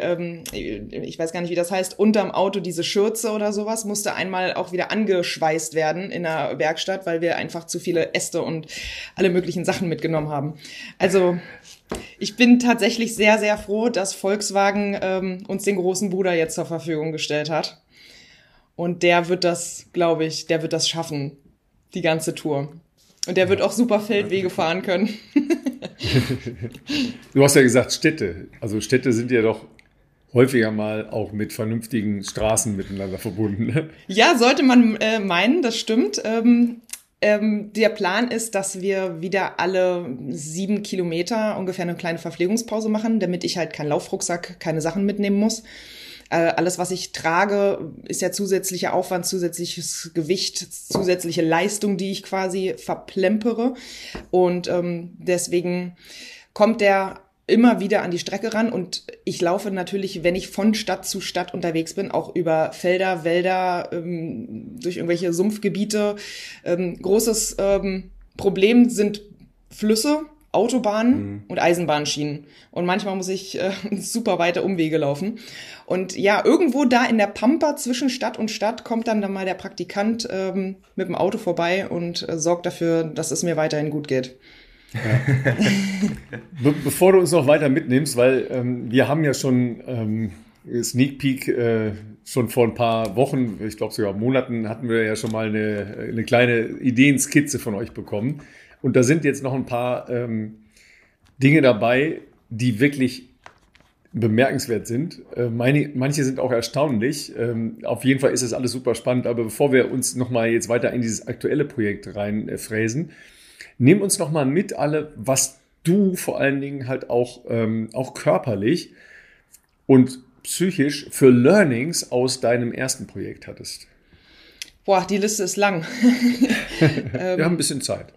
ich weiß gar nicht, wie das heißt, unterm Auto diese Schürze oder sowas musste einmal auch wieder angeschweißt werden in der Werkstatt, weil wir einfach zu viele Äste und alle möglichen Sachen mitgenommen haben. Also ich bin tatsächlich sehr, sehr froh, dass Volkswagen uns den großen Bruder jetzt zur Verfügung gestellt hat. Und der wird das, glaube ich, schaffen, die ganze Tour. Und der wird auch super Feldwege fahren können. Du hast ja gesagt Städte. Also Städte sind ja doch häufiger mal auch mit vernünftigen Straßen miteinander verbunden. Ne? Ja, sollte man meinen, das stimmt. Der Plan ist, dass wir wieder alle 7 Kilometer ungefähr eine kleine Verpflegungspause machen, damit ich halt keinen Laufrucksack, keine Sachen mitnehmen muss. Alles, was ich trage, ist ja zusätzlicher Aufwand, zusätzliches Gewicht, zusätzliche Leistung, die ich quasi verplempere. Und deswegen kommt der immer wieder an die Strecke ran. Und ich laufe natürlich, wenn ich von Stadt zu Stadt unterwegs bin, auch über Felder, Wälder, durch irgendwelche Sumpfgebiete. Großes Problem sind Flüsse, Autobahnen und Eisenbahnschienen. Und manchmal muss ich super weite Umwege laufen. Und ja, irgendwo da in der Pampa zwischen Stadt und Stadt kommt dann mal der Praktikant mit dem Auto vorbei und sorgt dafür, dass es mir weiterhin gut geht. Ja. Bevor du uns noch weiter mitnimmst, weil wir haben ja schon Sneak Peek schon vor ein paar Wochen, ich glaube sogar Monaten, hatten wir ja schon mal eine kleine Ideenskizze von euch bekommen. Und da sind jetzt noch ein paar Dinge dabei, die wirklich bemerkenswert sind. Manche sind auch erstaunlich. Auf jeden Fall ist es alles super spannend. Aber bevor wir uns nochmal jetzt weiter in dieses aktuelle Projekt reinfräsen, Nimm uns noch mal mit alle, was du vor allen Dingen halt auch körperlich und psychisch für Learnings aus deinem ersten Projekt hattest. Boah, die Liste ist lang. Wir haben ein bisschen Zeit.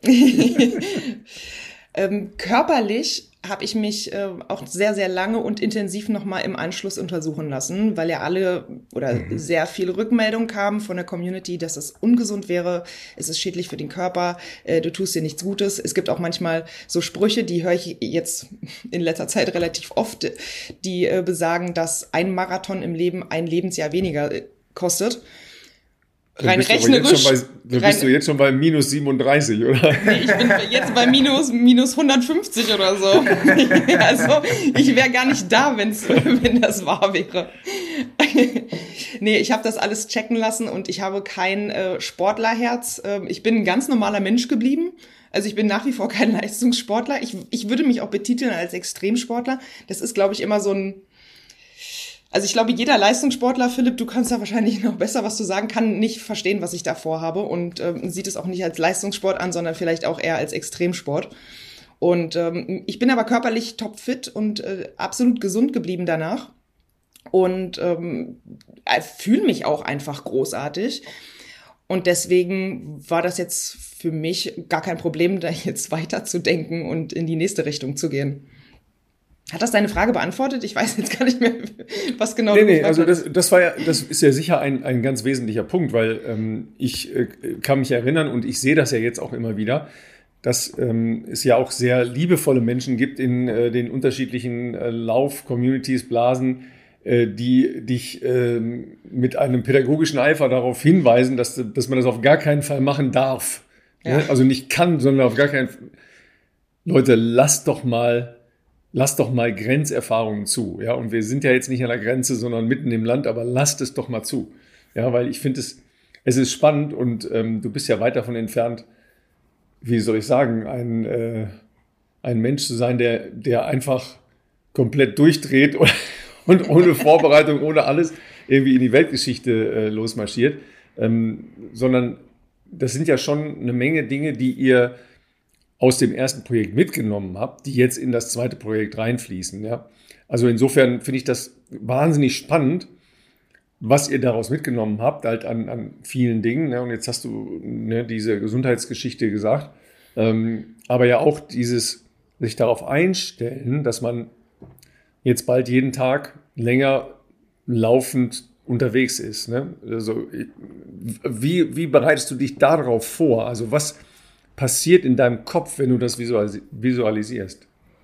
Körperlich habe ich mich auch sehr, sehr lange und intensiv nochmal im Anschluss untersuchen lassen, weil ja alle oder sehr viele Rückmeldungen kamen von der Community, dass es ungesund wäre, es ist schädlich für den Körper, du tust dir nichts Gutes. Es gibt auch manchmal so Sprüche, die höre ich jetzt in letzter Zeit relativ oft, die besagen, dass ein Marathon im Leben ein Lebensjahr weniger kostet. Rein rechnerisch. Bist du jetzt schon bei minus 37, oder? Nee, ich bin jetzt bei minus 150 oder so. Also ich wäre gar nicht da, wenn das wahr wäre. Nee, ich habe das alles checken lassen und ich habe kein Sportlerherz. Ich bin ein ganz normaler Mensch geblieben. Also ich bin nach wie vor kein Leistungssportler. Ich würde mich auch betiteln als Extremsportler. Das ist, glaube ich, immer so ein... Also ich glaube, jeder Leistungssportler, Philipp, du kannst da wahrscheinlich noch besser was zu sagen, kann nicht verstehen, was ich da vorhabe und sieht es auch nicht als Leistungssport an, sondern vielleicht auch eher als Extremsport. Und ich bin aber körperlich topfit und absolut gesund geblieben danach und fühle mich auch einfach großartig. Und deswegen war das jetzt für mich gar kein Problem, da jetzt weiterzudenken und in die nächste Richtung zu gehen. Hat das deine Frage beantwortet? Ich weiß jetzt gar nicht mehr, was genau du gefragt hast. Also das ist ja sicher ein ganz wesentlicher Punkt, weil ich kann mich erinnern und ich sehe das ja jetzt auch immer wieder, dass es ja auch sehr liebevolle Menschen gibt in den unterschiedlichen Lauf-Communities, Blasen, die dich mit einem pädagogischen Eifer darauf hinweisen, dass man das auf gar keinen Fall machen darf. Ja. Also nicht kann, sondern auf gar keinen Fall. Leute, lasst doch mal Grenzerfahrungen zu. Ja? Und wir sind ja jetzt nicht an der Grenze, sondern mitten im Land, aber lasst es doch mal zu. Ja, weil ich finde, es ist spannend und du bist ja weit davon entfernt, wie soll ich sagen, ein Mensch zu sein, der einfach komplett durchdreht und ohne Vorbereitung, ohne alles irgendwie in die Weltgeschichte losmarschiert. Sondern das sind ja schon eine Menge Dinge, die ihr aus dem ersten Projekt mitgenommen habt, die jetzt in das zweite Projekt reinfließen. Ja? Also insofern finde ich das wahnsinnig spannend, was ihr daraus mitgenommen habt, halt an vielen Dingen. Ne? Und jetzt hast du diese Gesundheitsgeschichte gesagt, aber ja auch dieses sich darauf einstellen, dass man jetzt bald jeden Tag länger laufend unterwegs ist. Ne? Also wie bereitest du dich darauf vor? Also was passiert in deinem Kopf, wenn du das visualisierst?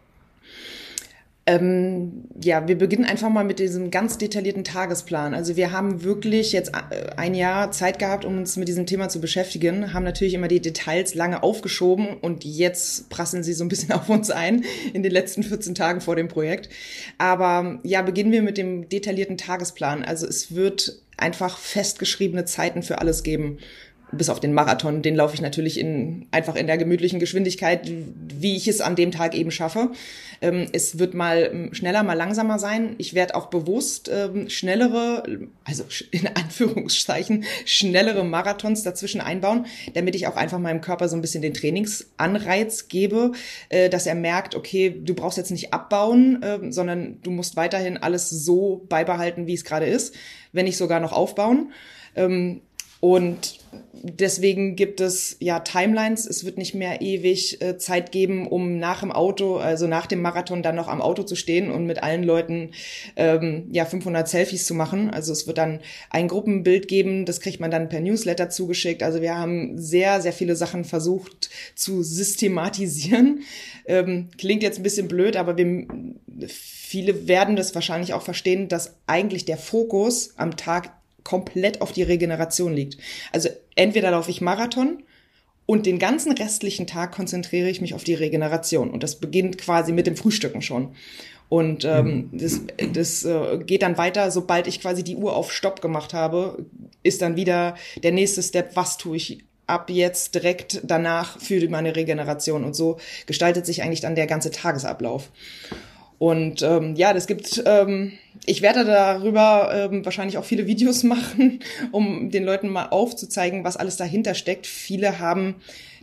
Ja, wir beginnen einfach mal mit diesem ganz detaillierten Tagesplan. Also wir haben wirklich jetzt ein Jahr Zeit gehabt, um uns mit diesem Thema zu beschäftigen, haben natürlich immer die Details lange aufgeschoben und jetzt prasseln sie so ein bisschen auf uns ein in den letzten 14 Tagen vor dem Projekt. Aber ja, beginnen wir mit dem detaillierten Tagesplan. Also es wird einfach festgeschriebene Zeiten für alles geben. Bis auf den Marathon, den laufe ich natürlich einfach in der gemütlichen Geschwindigkeit, wie ich es an dem Tag eben schaffe. Es wird mal schneller, mal langsamer sein. Ich werde auch bewusst schnellere, also in Anführungszeichen, schnellere Marathons dazwischen einbauen, damit ich auch einfach meinem Körper so ein bisschen den Trainingsanreiz gebe, dass er merkt, okay, du brauchst jetzt nicht abbauen, sondern du musst weiterhin alles so beibehalten, wie es gerade ist, wenn nicht sogar noch aufbauen. Und deswegen gibt es ja Timelines. Es wird nicht mehr ewig Zeit geben, um nach dem Marathon dann noch am Auto zu stehen und mit allen Leuten 500 Selfies zu machen. Also es wird dann ein Gruppenbild geben, das kriegt man dann per Newsletter zugeschickt. Also wir haben sehr, sehr viele Sachen versucht zu systematisieren. Klingt jetzt ein bisschen blöd, aber viele werden das wahrscheinlich auch verstehen, dass eigentlich der Fokus am Tag komplett auf die Regeneration liegt. Also entweder laufe ich Marathon und den ganzen restlichen Tag konzentriere ich mich auf die Regeneration. Und das beginnt quasi mit dem Frühstücken schon. Und das geht dann weiter, sobald ich quasi die Uhr auf Stopp gemacht habe, ist dann wieder der nächste Step, was tue ich ab jetzt direkt danach für meine Regeneration. Und so gestaltet sich eigentlich dann der ganze Tagesablauf. Und ich werde darüber wahrscheinlich auch viele Videos machen, um den Leuten mal aufzuzeigen, was alles dahinter steckt. Viele haben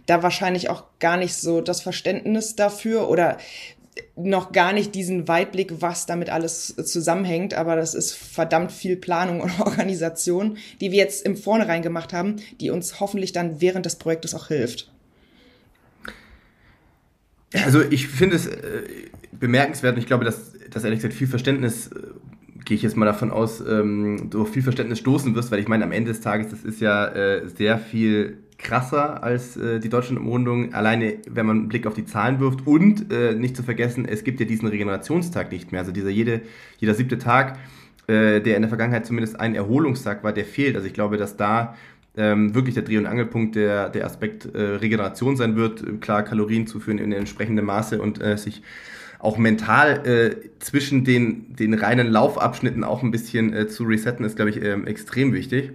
da wahrscheinlich auch gar nicht so das Verständnis dafür oder noch gar nicht diesen Weitblick, was damit alles zusammenhängt. Aber das ist verdammt viel Planung und Organisation, die wir jetzt im Vornherein gemacht haben, die uns hoffentlich dann während des Projektes auch hilft. Also ich finde es bemerkenswert und ich glaube, dass ehrlich gesagt viel Verständnis, gehe ich jetzt mal davon aus, du auf viel Verständnis stoßen wirst, weil ich meine, am Ende des Tages, das ist ja sehr viel krasser als die Deutschlandumrundung, alleine wenn man einen Blick auf die Zahlen wirft und nicht zu vergessen, es gibt ja diesen Regenerationstag nicht mehr, also jeder 7. Tag, der in der Vergangenheit zumindest ein Erholungstag war, der fehlt, also ich glaube, dass da wirklich der Dreh- und Angelpunkt der Aspekt Regeneration sein wird, klar Kalorien zuführen in entsprechendem Maße und sich auch mental zwischen den reinen Laufabschnitten auch ein bisschen zu resetten, ist, glaube ich, extrem wichtig.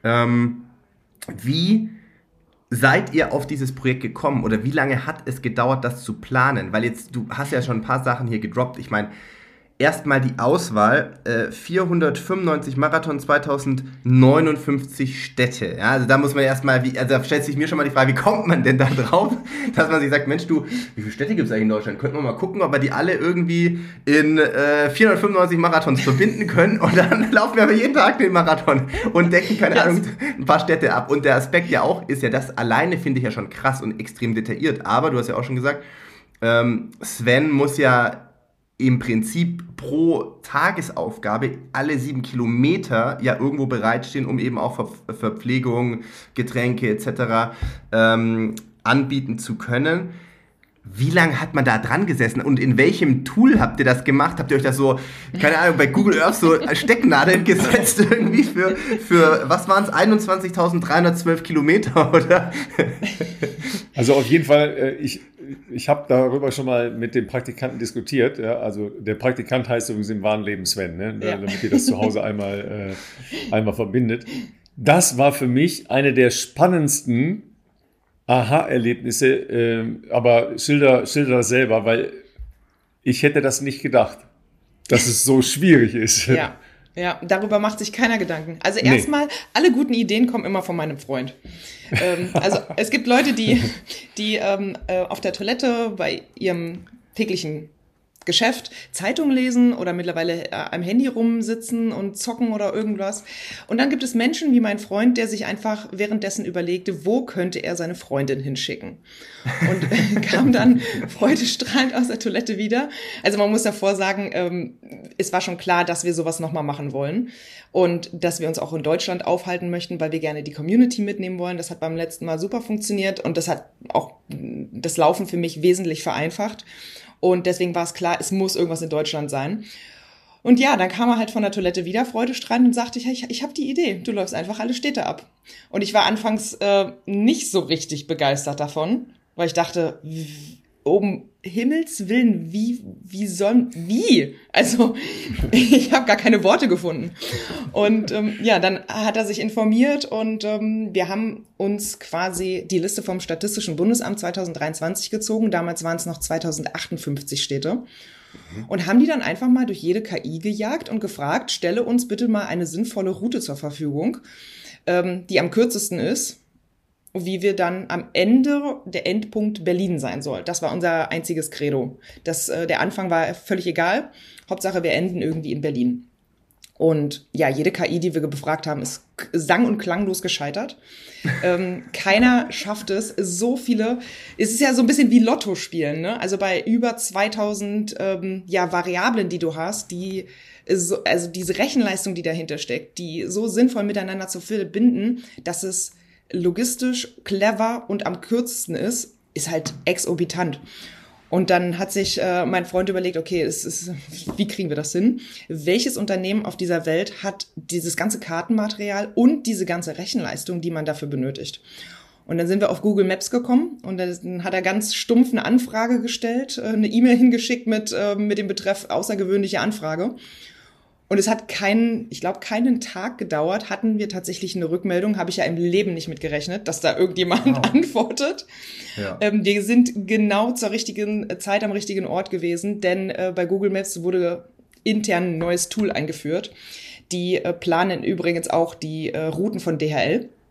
Wie seid ihr auf dieses Projekt gekommen oder wie lange hat es gedauert, das zu planen? Weil jetzt, du hast ja schon ein paar Sachen hier gedroppt. Ich meine, erstmal die Auswahl, 495 Marathon, 2059 Städte. Ja, also da muss man erstmal, da stellt sich mir schon mal die Frage, wie kommt man denn da drauf, dass man sich sagt, Mensch du, wie viele Städte gibt es eigentlich in Deutschland? Könnten wir mal gucken, ob wir die alle irgendwie in 495 Marathons verbinden können und dann laufen wir aber jeden Tag den Marathon und decken, keine Ahnung, ein paar Städte ab. Und der Aspekt ja auch, ist ja das alleine, finde ich ja schon krass und extrem detailliert. Aber du hast ja auch schon gesagt, Sven muss ja im Prinzip pro Tagesaufgabe alle 7 Kilometer ja irgendwo bereitstehen, um eben auch Verpflegung, Getränke etc. Anbieten zu können. Wie lange hat man da dran gesessen und in welchem Tool habt ihr das gemacht? Habt ihr euch das so, keine Ahnung, bei Google Earth so Stecknadeln gesetzt irgendwie für was waren es, 21.312 Kilometer, oder? Also auf jeden Fall, ich habe darüber schon mal mit dem Praktikanten diskutiert. Ja, also der Praktikant heißt übrigens im wahren Leben Sven, ne? Ja. Damit ihr das zu Hause einmal verbindet. Das war für mich eine der spannendsten Aha-Erlebnisse, aber schilder das selber, weil ich hätte das nicht gedacht, dass es so schwierig ist. Ja, darüber macht sich keiner Gedanken. Also erstmal, alle guten Ideen kommen immer von meinem Freund. Also es gibt Leute, die auf der Toilette bei ihrem täglichen Geschäft Zeitung lesen oder mittlerweile am Handy rumsitzen und zocken oder irgendwas. Und dann gibt es Menschen wie mein Freund, der sich einfach währenddessen überlegte, wo könnte er seine Freundin hinschicken. Und kam dann freudestrahlend aus der Toilette wieder. Also man muss davor sagen, es war schon klar, dass wir sowas nochmal machen wollen und dass wir uns auch in Deutschland aufhalten möchten, weil wir gerne die Community mitnehmen wollen. Das hat beim letzten Mal super funktioniert und das hat auch das Laufen für mich wesentlich vereinfacht. Und deswegen war es klar, es muss irgendwas in Deutschland sein. Und ja, dann kam er halt von der Toilette wieder, freudestrahlend, und sagte, ich habe die Idee, du läufst einfach alle Städte ab. Und ich war anfangs nicht so richtig begeistert davon, weil ich dachte, um Himmels Willen, wie? Also ich habe gar keine Worte gefunden. Und dann hat er sich informiert und wir haben uns quasi die Liste vom Statistischen Bundesamt 2023 gezogen. Damals waren es noch 2058 Städte. Und haben die dann einfach mal durch jede KI gejagt und gefragt, stelle uns bitte mal eine sinnvolle Route zur Verfügung, die am kürzesten ist, wie wir dann am Ende der Endpunkt Berlin sein soll. Das war unser einziges Credo. Der Anfang war völlig egal. Hauptsache, wir enden irgendwie in Berlin. Und ja, jede KI, die wir befragt haben, ist sang- und klanglos gescheitert. Keiner schafft es. Es ist ja so ein bisschen wie Lotto spielen, ne? Also bei über 2000 Variablen, die du hast, also diese Rechenleistung, die dahinter steckt, die so sinnvoll miteinander zu verbinden, dass es logistisch clever und am kürzesten ist halt exorbitant. Und dann hat sich mein Freund überlegt, okay, wie kriegen wir das hin? Welches Unternehmen auf dieser Welt hat dieses ganze Kartenmaterial und diese ganze Rechenleistung, die man dafür benötigt? Und dann sind wir auf Google Maps gekommen und dann hat er ganz stumpf eine Anfrage gestellt, eine E-Mail hingeschickt mit dem Betreff außergewöhnliche Anfrage. Und es hat keinen Tag gedauert, hatten wir tatsächlich eine Rückmeldung, habe ich ja im Leben nicht mit gerechnet, dass da irgendjemand antwortet. Ja. Wir sind genau zur richtigen Zeit am richtigen Ort gewesen, denn bei Google Maps wurde intern ein neues Tool eingeführt. Die planen übrigens auch die Routen von DHL.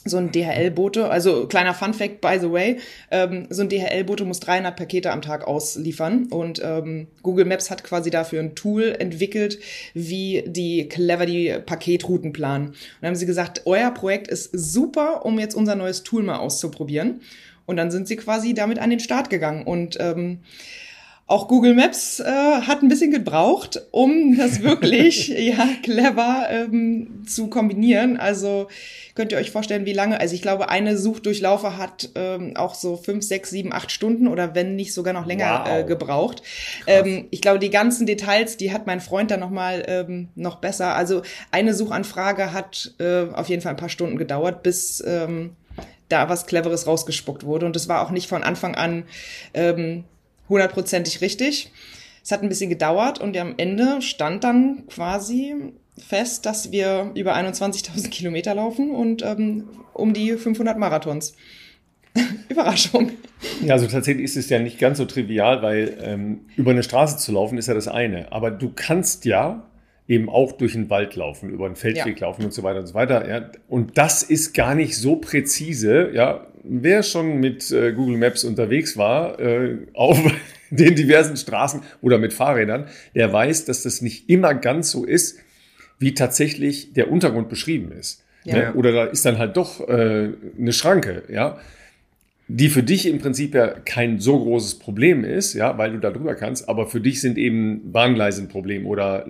So ein DHL-Bote, also kleiner Fun-Fact, by the way, so ein DHL-Bote muss 300 Pakete am Tag ausliefern und Google Maps hat quasi dafür ein Tool entwickelt, wie die clever die Paketrouten planen. Und dann haben sie gesagt, euer Projekt ist super, um jetzt unser neues Tool mal auszuprobieren. Und dann sind sie quasi damit an den Start gegangen und auch Google Maps hat ein bisschen gebraucht, um das wirklich clever zu kombinieren. Also könnt ihr euch vorstellen, wie lange, also ich glaube, eine Suchdurchlaufe hat auch so 5, 6, 7, 8 Stunden oder wenn nicht sogar noch länger gebraucht. Ich glaube, die ganzen Details, die hat mein Freund dann noch besser. Also eine Suchanfrage hat auf jeden Fall ein paar Stunden gedauert, bis da was Cleveres rausgespuckt wurde. Und das war auch nicht von Anfang an 100%ig richtig. Es hat ein bisschen gedauert und am Ende stand dann quasi fest, dass wir über 21.000 Kilometer laufen und um die 500 Marathons. Überraschung. Ja, also tatsächlich ist es ja nicht ganz so trivial, weil über eine Straße zu laufen ist ja das eine. Aber du kannst ja eben auch durch den Wald laufen, über einen Feldweg laufen und so weiter und so weiter. Ja. Und das ist gar nicht so präzise. Ja. Wer schon mit Google Maps unterwegs war, auf den diversen Straßen oder mit Fahrrädern, der weiß, dass das nicht immer ganz so ist, wie tatsächlich der Untergrund beschrieben ist. Ja. Ne? Oder da ist dann halt doch eine Schranke, ja, die für dich im Prinzip ja kein so großes Problem ist, ja, weil du da drüber kannst, aber für dich sind eben Bahngleise ein Problem oder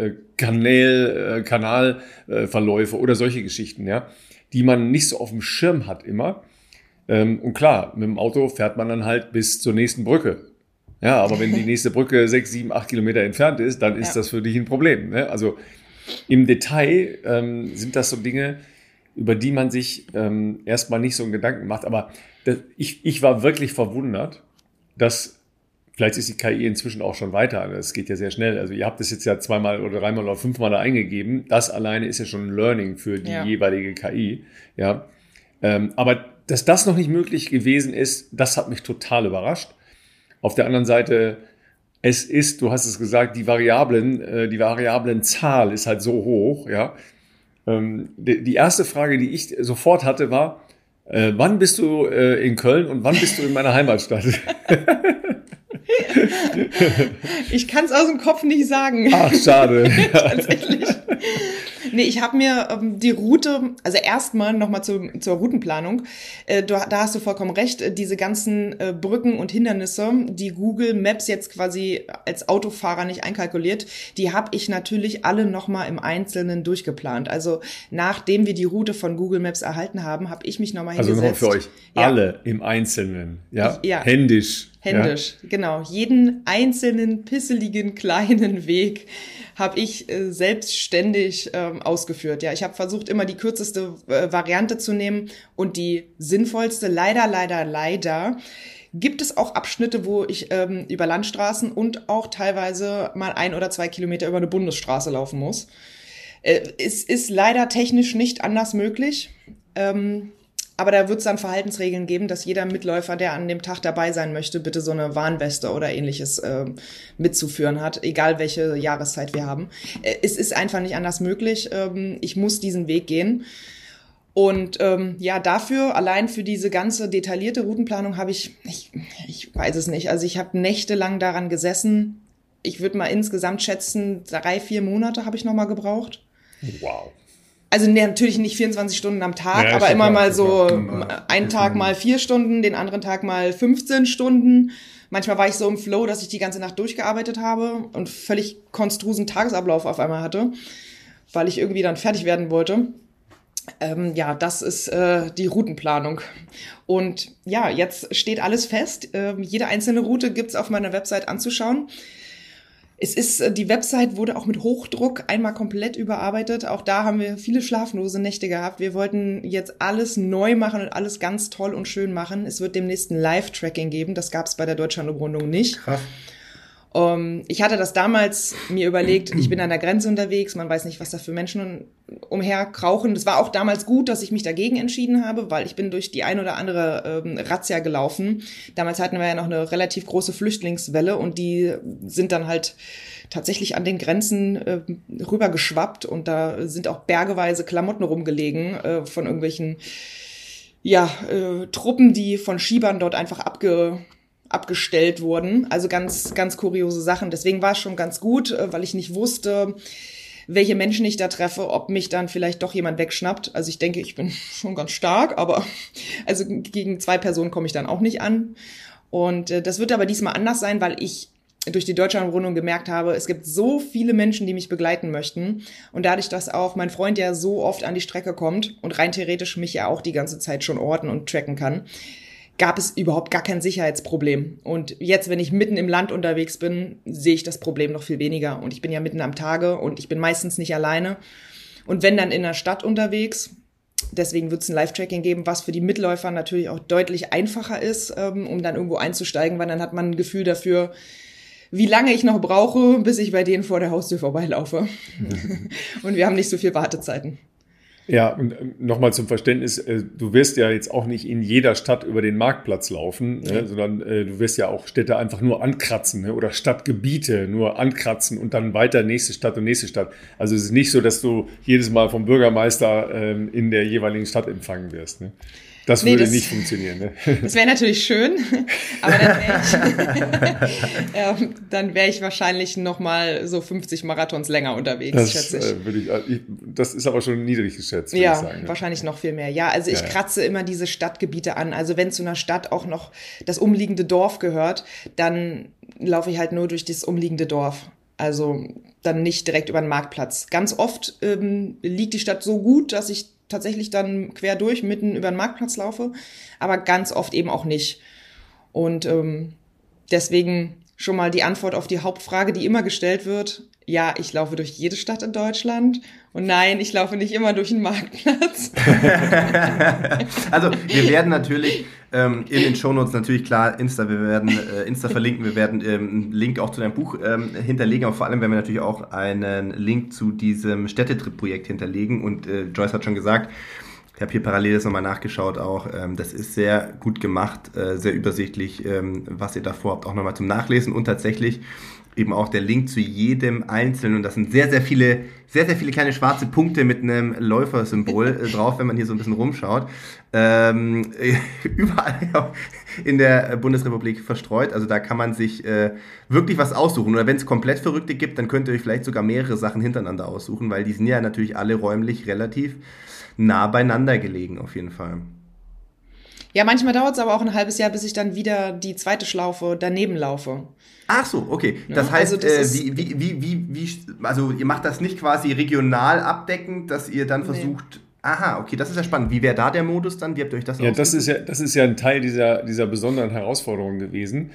Kanalverläufe oder solche Geschichten, ja, die man nicht so auf dem Schirm hat immer. Und klar, mit dem Auto fährt man dann halt bis zur nächsten Brücke. Ja, aber wenn die nächste Brücke 6, 7, 8 Kilometer entfernt ist, dann ist das für dich ein Problem. Ne? Also im Detail sind das so Dinge, über die man sich erstmal nicht so einen Gedanken macht. Aber ich war wirklich verwundert, dass, vielleicht ist die KI inzwischen auch schon weiter, es geht ja sehr schnell. Also ihr habt das jetzt ja 2-mal oder 3-mal oder 5-mal da eingegeben. Das alleine ist ja schon ein Learning für die jeweilige KI. Ja, aber dass das noch nicht möglich gewesen ist, das hat mich total überrascht. Auf der anderen Seite, es ist, du hast es gesagt, die Variablenzahl ist halt so hoch. Ja. Die erste Frage, die ich sofort hatte, war, wann bist du in Köln und wann bist du in meiner Heimatstadt? Ich kann es aus dem Kopf nicht sagen. Ach, schade. Tatsächlich. Nee, ich habe mir die Route, also erstmal nochmal zur Routenplanung, da hast du vollkommen recht, diese ganzen Brücken und Hindernisse, die Google Maps jetzt quasi als Autofahrer nicht einkalkuliert, die habe ich natürlich alle nochmal im Einzelnen durchgeplant. Also nachdem wir die Route von Google Maps erhalten haben, habe ich mich nochmal hingesetzt. Also nochmal für euch, alle im Einzelnen, ja. Händisch. Händisch, genau. Jeden einzelnen pisseligen kleinen Weg habe ich selbstständig ausgeführt. Ja, ich habe versucht, immer die kürzeste Variante zu nehmen und die sinnvollste. Leider gibt es auch Abschnitte, wo ich über Landstraßen und auch teilweise mal 1 oder 2 Kilometer über eine Bundesstraße laufen muss. Es ist leider technisch nicht anders möglich. Aber da wird es dann Verhaltensregeln geben, dass jeder Mitläufer, der an dem Tag dabei sein möchte, bitte so eine Warnweste oder ähnliches mitzuführen hat, egal welche Jahreszeit wir haben. Es ist einfach nicht anders möglich. Ich muss diesen Weg gehen. Und dafür, allein für diese ganze detaillierte Routenplanung habe ich weiß es nicht, also ich habe nächtelang daran gesessen. Ich würde mal insgesamt schätzen, 3-4 Monate habe ich nochmal gebraucht. Wow. Also natürlich nicht 24 Stunden am Tag, ja, aber immer klar, mal so einen Tag mal 4 Stunden, den anderen Tag mal 15 Stunden. Manchmal war ich so im Flow, dass ich die ganze Nacht durchgearbeitet habe und völlig konstrusen Tagesablauf auf einmal hatte, weil ich irgendwie dann fertig werden wollte. Das ist die Routenplanung. Und ja, jetzt steht alles fest. Jede einzelne Route gibt's auf meiner Website anzuschauen. Die Website wurde auch mit Hochdruck einmal komplett überarbeitet. Auch da haben wir viele schlaflose Nächte gehabt. Wir wollten jetzt alles neu machen und alles ganz toll und schön machen. Es wird demnächst ein Live-Tracking geben. Das gab es bei der Deutschlandumrundung nicht. Krass. Ich hatte das damals mir überlegt, ich bin an der Grenze unterwegs, man weiß nicht, was da für Menschen umherkrauchen. Das war auch damals gut, dass ich mich dagegen entschieden habe, weil ich bin durch die ein oder andere Razzia gelaufen. Damals hatten wir ja noch eine relativ große Flüchtlingswelle und die sind dann halt tatsächlich an den Grenzen rübergeschwappt und da sind auch bergeweise Klamotten rumgelegen von irgendwelchen Truppen, die von Schiebern dort einfach abgestellt wurden. Also ganz, ganz kuriose Sachen. Deswegen war es schon ganz gut, weil ich nicht wusste, welche Menschen ich da treffe, ob mich dann vielleicht doch jemand wegschnappt. Also ich denke, ich bin schon ganz stark, aber also gegen 2 Personen komme ich dann auch nicht an. Und das wird aber diesmal anders sein, weil ich durch die Deutschlandrundung gemerkt habe, es gibt so viele Menschen, die mich begleiten möchten. Und dadurch, dass auch mein Freund ja so oft an die Strecke kommt und rein theoretisch mich ja auch die ganze Zeit schon orten und tracken kann, gab es überhaupt gar kein Sicherheitsproblem. Und jetzt, wenn ich mitten im Land unterwegs bin, sehe ich das Problem noch viel weniger. Und ich bin ja mitten am Tage und ich bin meistens nicht alleine. Und wenn dann in der Stadt unterwegs, deswegen wird es ein Live-Tracking geben, was für die Mitläufer natürlich auch deutlich einfacher ist, um dann irgendwo einzusteigen, weil dann hat man ein Gefühl dafür, wie lange ich noch brauche, bis ich bei denen vor der Haustür vorbeilaufe. Und wir haben nicht so viel Wartezeiten. Ja, und nochmal zum Verständnis, du wirst ja jetzt auch nicht in jeder Stadt über den Marktplatz laufen, sondern du wirst ja auch Städte einfach nur ankratzen, oder Stadtgebiete nur ankratzen und dann weiter nächste Stadt und nächste Stadt. Also es ist nicht so, dass du jedes Mal vom Bürgermeister in der jeweiligen Stadt empfangen wirst. Ne? Das würde nicht funktionieren. Ne? Das wäre natürlich schön, aber dann wäre ich wahrscheinlich noch mal so 50 Marathons länger unterwegs, schätze ich. Das ist aber schon niedrig geschätzt, würde ich sagen. Ja, wahrscheinlich noch viel mehr. Ja, also ich kratze immer diese Stadtgebiete an. Also wenn zu einer Stadt auch noch das umliegende Dorf gehört, dann laufe ich halt nur durch das umliegende Dorf. Also dann nicht direkt über den Marktplatz. Ganz oft liegt die Stadt so gut, dass ich tatsächlich dann quer durch mitten über den Marktplatz laufe, aber ganz oft eben auch nicht. Und deswegen schon mal die Antwort auf die Hauptfrage, die immer gestellt wird. Ja, ich laufe durch jede Stadt in Deutschland und nein, ich laufe nicht immer durch den Marktplatz. Also wir werden natürlich in den Shownotes natürlich klar wir werden Insta verlinken, wir werden einen Link auch zu deinem Buch hinterlegen, aber vor allem werden wir natürlich auch einen Link zu diesem Städtetrip-Projekt hinterlegen und Joyce hat schon gesagt, ich habe hier parallel das nochmal nachgeschaut auch, das ist sehr gut gemacht, sehr übersichtlich, was ihr da vorhabt, auch nochmal zum Nachlesen und tatsächlich eben auch der Link zu jedem Einzelnen und das sind sehr, sehr viele kleine schwarze Punkte mit einem Läufersymbol drauf, wenn man hier so ein bisschen rumschaut. Überall in der Bundesrepublik verstreut, also da kann man sich wirklich was aussuchen oder wenn es komplett Verrückte gibt, dann könnt ihr euch vielleicht sogar mehrere Sachen hintereinander aussuchen, weil die sind ja natürlich alle räumlich relativ nah beieinander gelegen auf jeden Fall. Ja, manchmal dauert es aber auch ein halbes Jahr, bis ich dann wieder die zweite Schlaufe daneben laufe. Ach so, okay. Das heißt, also also ihr macht das nicht quasi regional abdeckend, dass ihr dann versucht, aha, okay, das ist ja spannend. Wie wäre da der Modus dann? Wie habt ihr euch das ausgesucht? Das ist ja ein Teil dieser besonderen Herausforderung gewesen.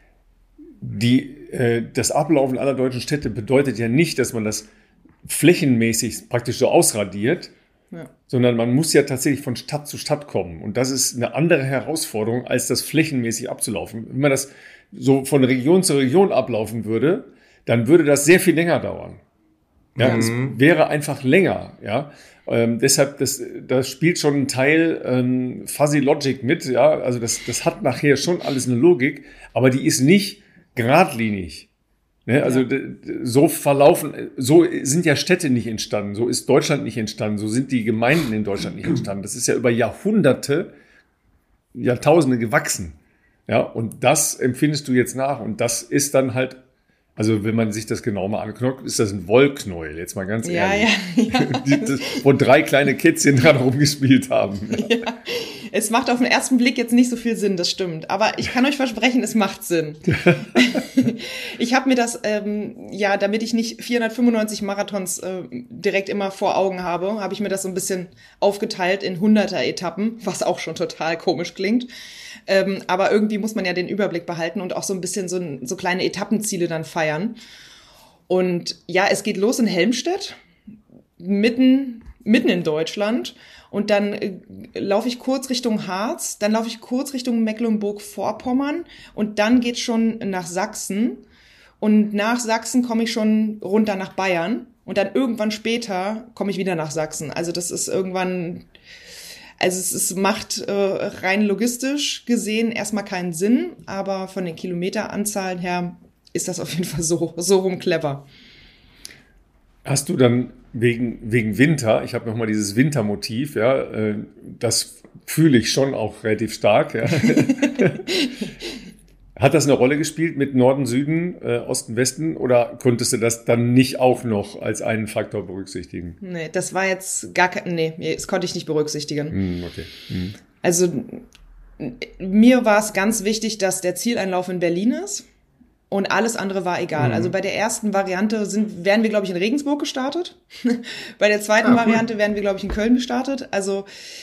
Das Ablaufen aller deutschen Städte bedeutet ja nicht, dass man das flächenmäßig praktisch so ausradiert, sondern man muss ja tatsächlich von Stadt zu Stadt kommen. Und das ist eine andere Herausforderung, als das flächenmäßig abzulaufen. Wenn man das so von Region zu Region ablaufen würde, dann würde das sehr viel länger dauern. Ja, es wäre einfach länger. Ja, deshalb, das spielt schon ein Teil Fuzzy Logic mit. Ja, also das hat nachher schon alles eine Logik, aber die ist nicht geradlinig. Ne? Also so sind ja Städte nicht entstanden, so ist Deutschland nicht entstanden, so sind die Gemeinden in Deutschland nicht entstanden. Das ist ja über Jahrhunderte, Jahrtausende gewachsen. Ja, und das empfindest du jetzt nach und das ist dann halt, also wenn man sich das genau mal anguckt, ist das ein Wollknäuel, jetzt mal ganz ehrlich. Ja. Wo 3 kleine Kätzchen dran rumgespielt haben. Ja. Es macht auf den ersten Blick jetzt nicht so viel Sinn, das stimmt. Aber ich kann euch versprechen, es macht Sinn. Ich habe mir das, damit ich nicht 495 Marathons direkt immer vor Augen habe ich mir das so ein bisschen aufgeteilt in 100er-Etappen, was auch schon total komisch klingt. Aber irgendwie muss man ja den Überblick behalten und auch so ein bisschen so kleine Etappenziele dann feiern. Und ja, es geht los in Helmstedt, mitten in Deutschland. Und dann laufe ich kurz Richtung Harz, dann laufe ich kurz Richtung Mecklenburg-Vorpommern und dann geht's schon nach Sachsen. und nach Sachsen komme ich schon runter nach Bayern und dann irgendwann später komme ich wieder nach Sachsen. Also das ist irgendwann, also es macht rein logistisch gesehen erstmal keinen Sinn, aber von den Kilometeranzahlen her ist das auf jeden Fall so rum clever. Hast du dann wegen Winter, ich habe nochmal dieses Wintermotiv, ja, das fühle ich schon auch relativ stark. Ja. Hat das eine Rolle gespielt mit Norden, Süden, Osten, Westen oder konntest du das dann nicht auch noch als einen Faktor berücksichtigen? Nee, das war jetzt das konnte ich nicht berücksichtigen. Okay. Also mir war es ganz wichtig, dass der Zieleinlauf in Berlin ist. Und alles andere war egal. Also bei der ersten Variante wären wir, glaube ich, in Regensburg gestartet. Bei der zweiten Variante wären wir, glaube ich, in Köln gestartet. Also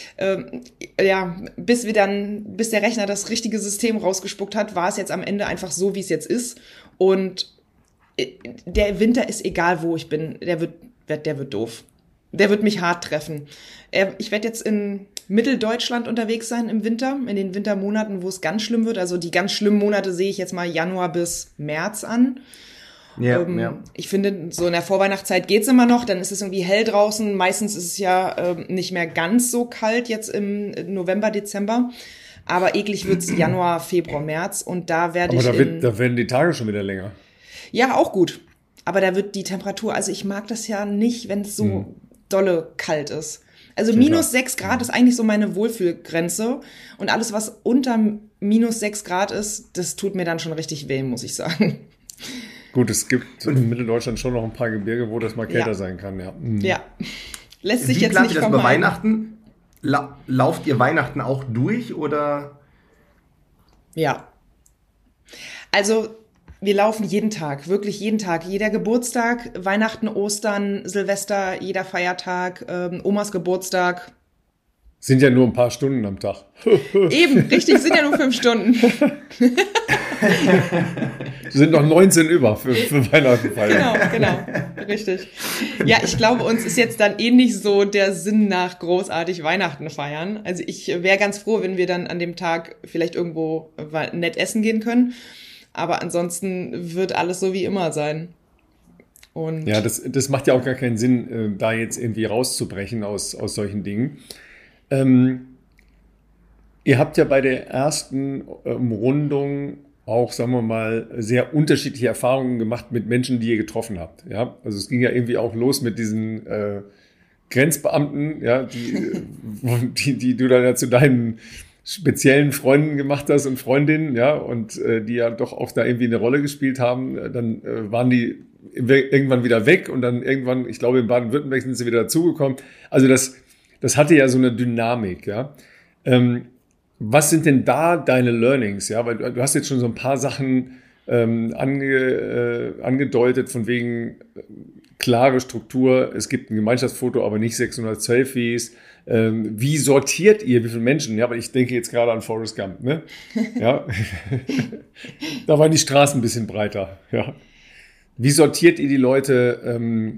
bis der Rechner das richtige System rausgespuckt hat, war es jetzt am Ende einfach so, wie es jetzt ist. Und der Winter ist egal, wo ich bin. Der wird doof. Der wird mich hart treffen. Ich werde jetzt in Mitteldeutschland unterwegs sein im Winter, in den Wintermonaten, wo es ganz schlimm wird. Also die ganz schlimmen Monate sehe ich jetzt mal Januar bis März an. Ja. Ich finde, so in der Vorweihnachtszeit geht's immer noch, dann ist es irgendwie hell draußen. Meistens ist es ja nicht mehr ganz so kalt jetzt im November, Dezember. Aber eklig wird's Januar, Februar, März und da werde ich da werden die Tage schon wieder länger. Ja, auch gut. Aber da wird die Temperatur, also ich mag das ja nicht, wenn es so dolle kalt ist. Also minus 6 Grad ist eigentlich so meine Wohlfühlgrenze. Und alles, was unter minus 6 Grad ist, das tut mir dann schon richtig weh, muss ich sagen. Gut, es gibt in Mitteldeutschland schon noch ein paar Gebirge, wo das mal kälter sein kann. Ja. Ja, lässt sich jetzt nicht vermeiden. Wie plant ihr das über Weihnachten? Lauft ihr Weihnachten auch durch, oder? Ja. Also wir laufen jeden Tag, wirklich jeden Tag. Jeder Geburtstag, Weihnachten, Ostern, Silvester, jeder Feiertag, Omas Geburtstag. Sind ja nur ein paar Stunden am Tag. Eben, richtig, sind ja nur 5 Stunden. Sind noch 19 über für Weihnachten feiern. Genau, richtig. Ja, ich glaube, uns ist jetzt dann nicht so der Sinn nach großartig Weihnachten feiern. Also ich wäre ganz froh, wenn wir dann an dem Tag vielleicht irgendwo nett essen gehen können. Aber ansonsten wird alles so wie immer sein. Und ja, das macht ja auch gar keinen Sinn, da jetzt irgendwie rauszubrechen aus solchen Dingen. Ihr habt ja bei der ersten Rundung auch, sagen wir mal, sehr unterschiedliche Erfahrungen gemacht mit Menschen, die ihr getroffen habt. Ja? Also es ging ja irgendwie auch los mit diesen Grenzbeamten, ja, die du dann ja zu deinen speziellen Freunden gemacht hast und Freundinnen, ja, und die ja doch auch da irgendwie eine Rolle gespielt haben, dann waren die irgendwann wieder weg und dann irgendwann, ich glaube in Baden-Württemberg sind sie wieder dazugekommen. Also das hatte ja so eine Dynamik, ja. Was sind denn da deine Learnings, ja, weil du hast jetzt schon so ein paar Sachen angedeutet von wegen klare Struktur, es gibt ein Gemeinschaftsfoto, aber nicht 600 Selfies. Wie sortiert ihr, wie viele Menschen? Ja, aber ich denke jetzt gerade an Forrest Gump, ne? Ja. Da waren die Straßen ein bisschen breiter, ja. Wie sortiert ihr die Leute?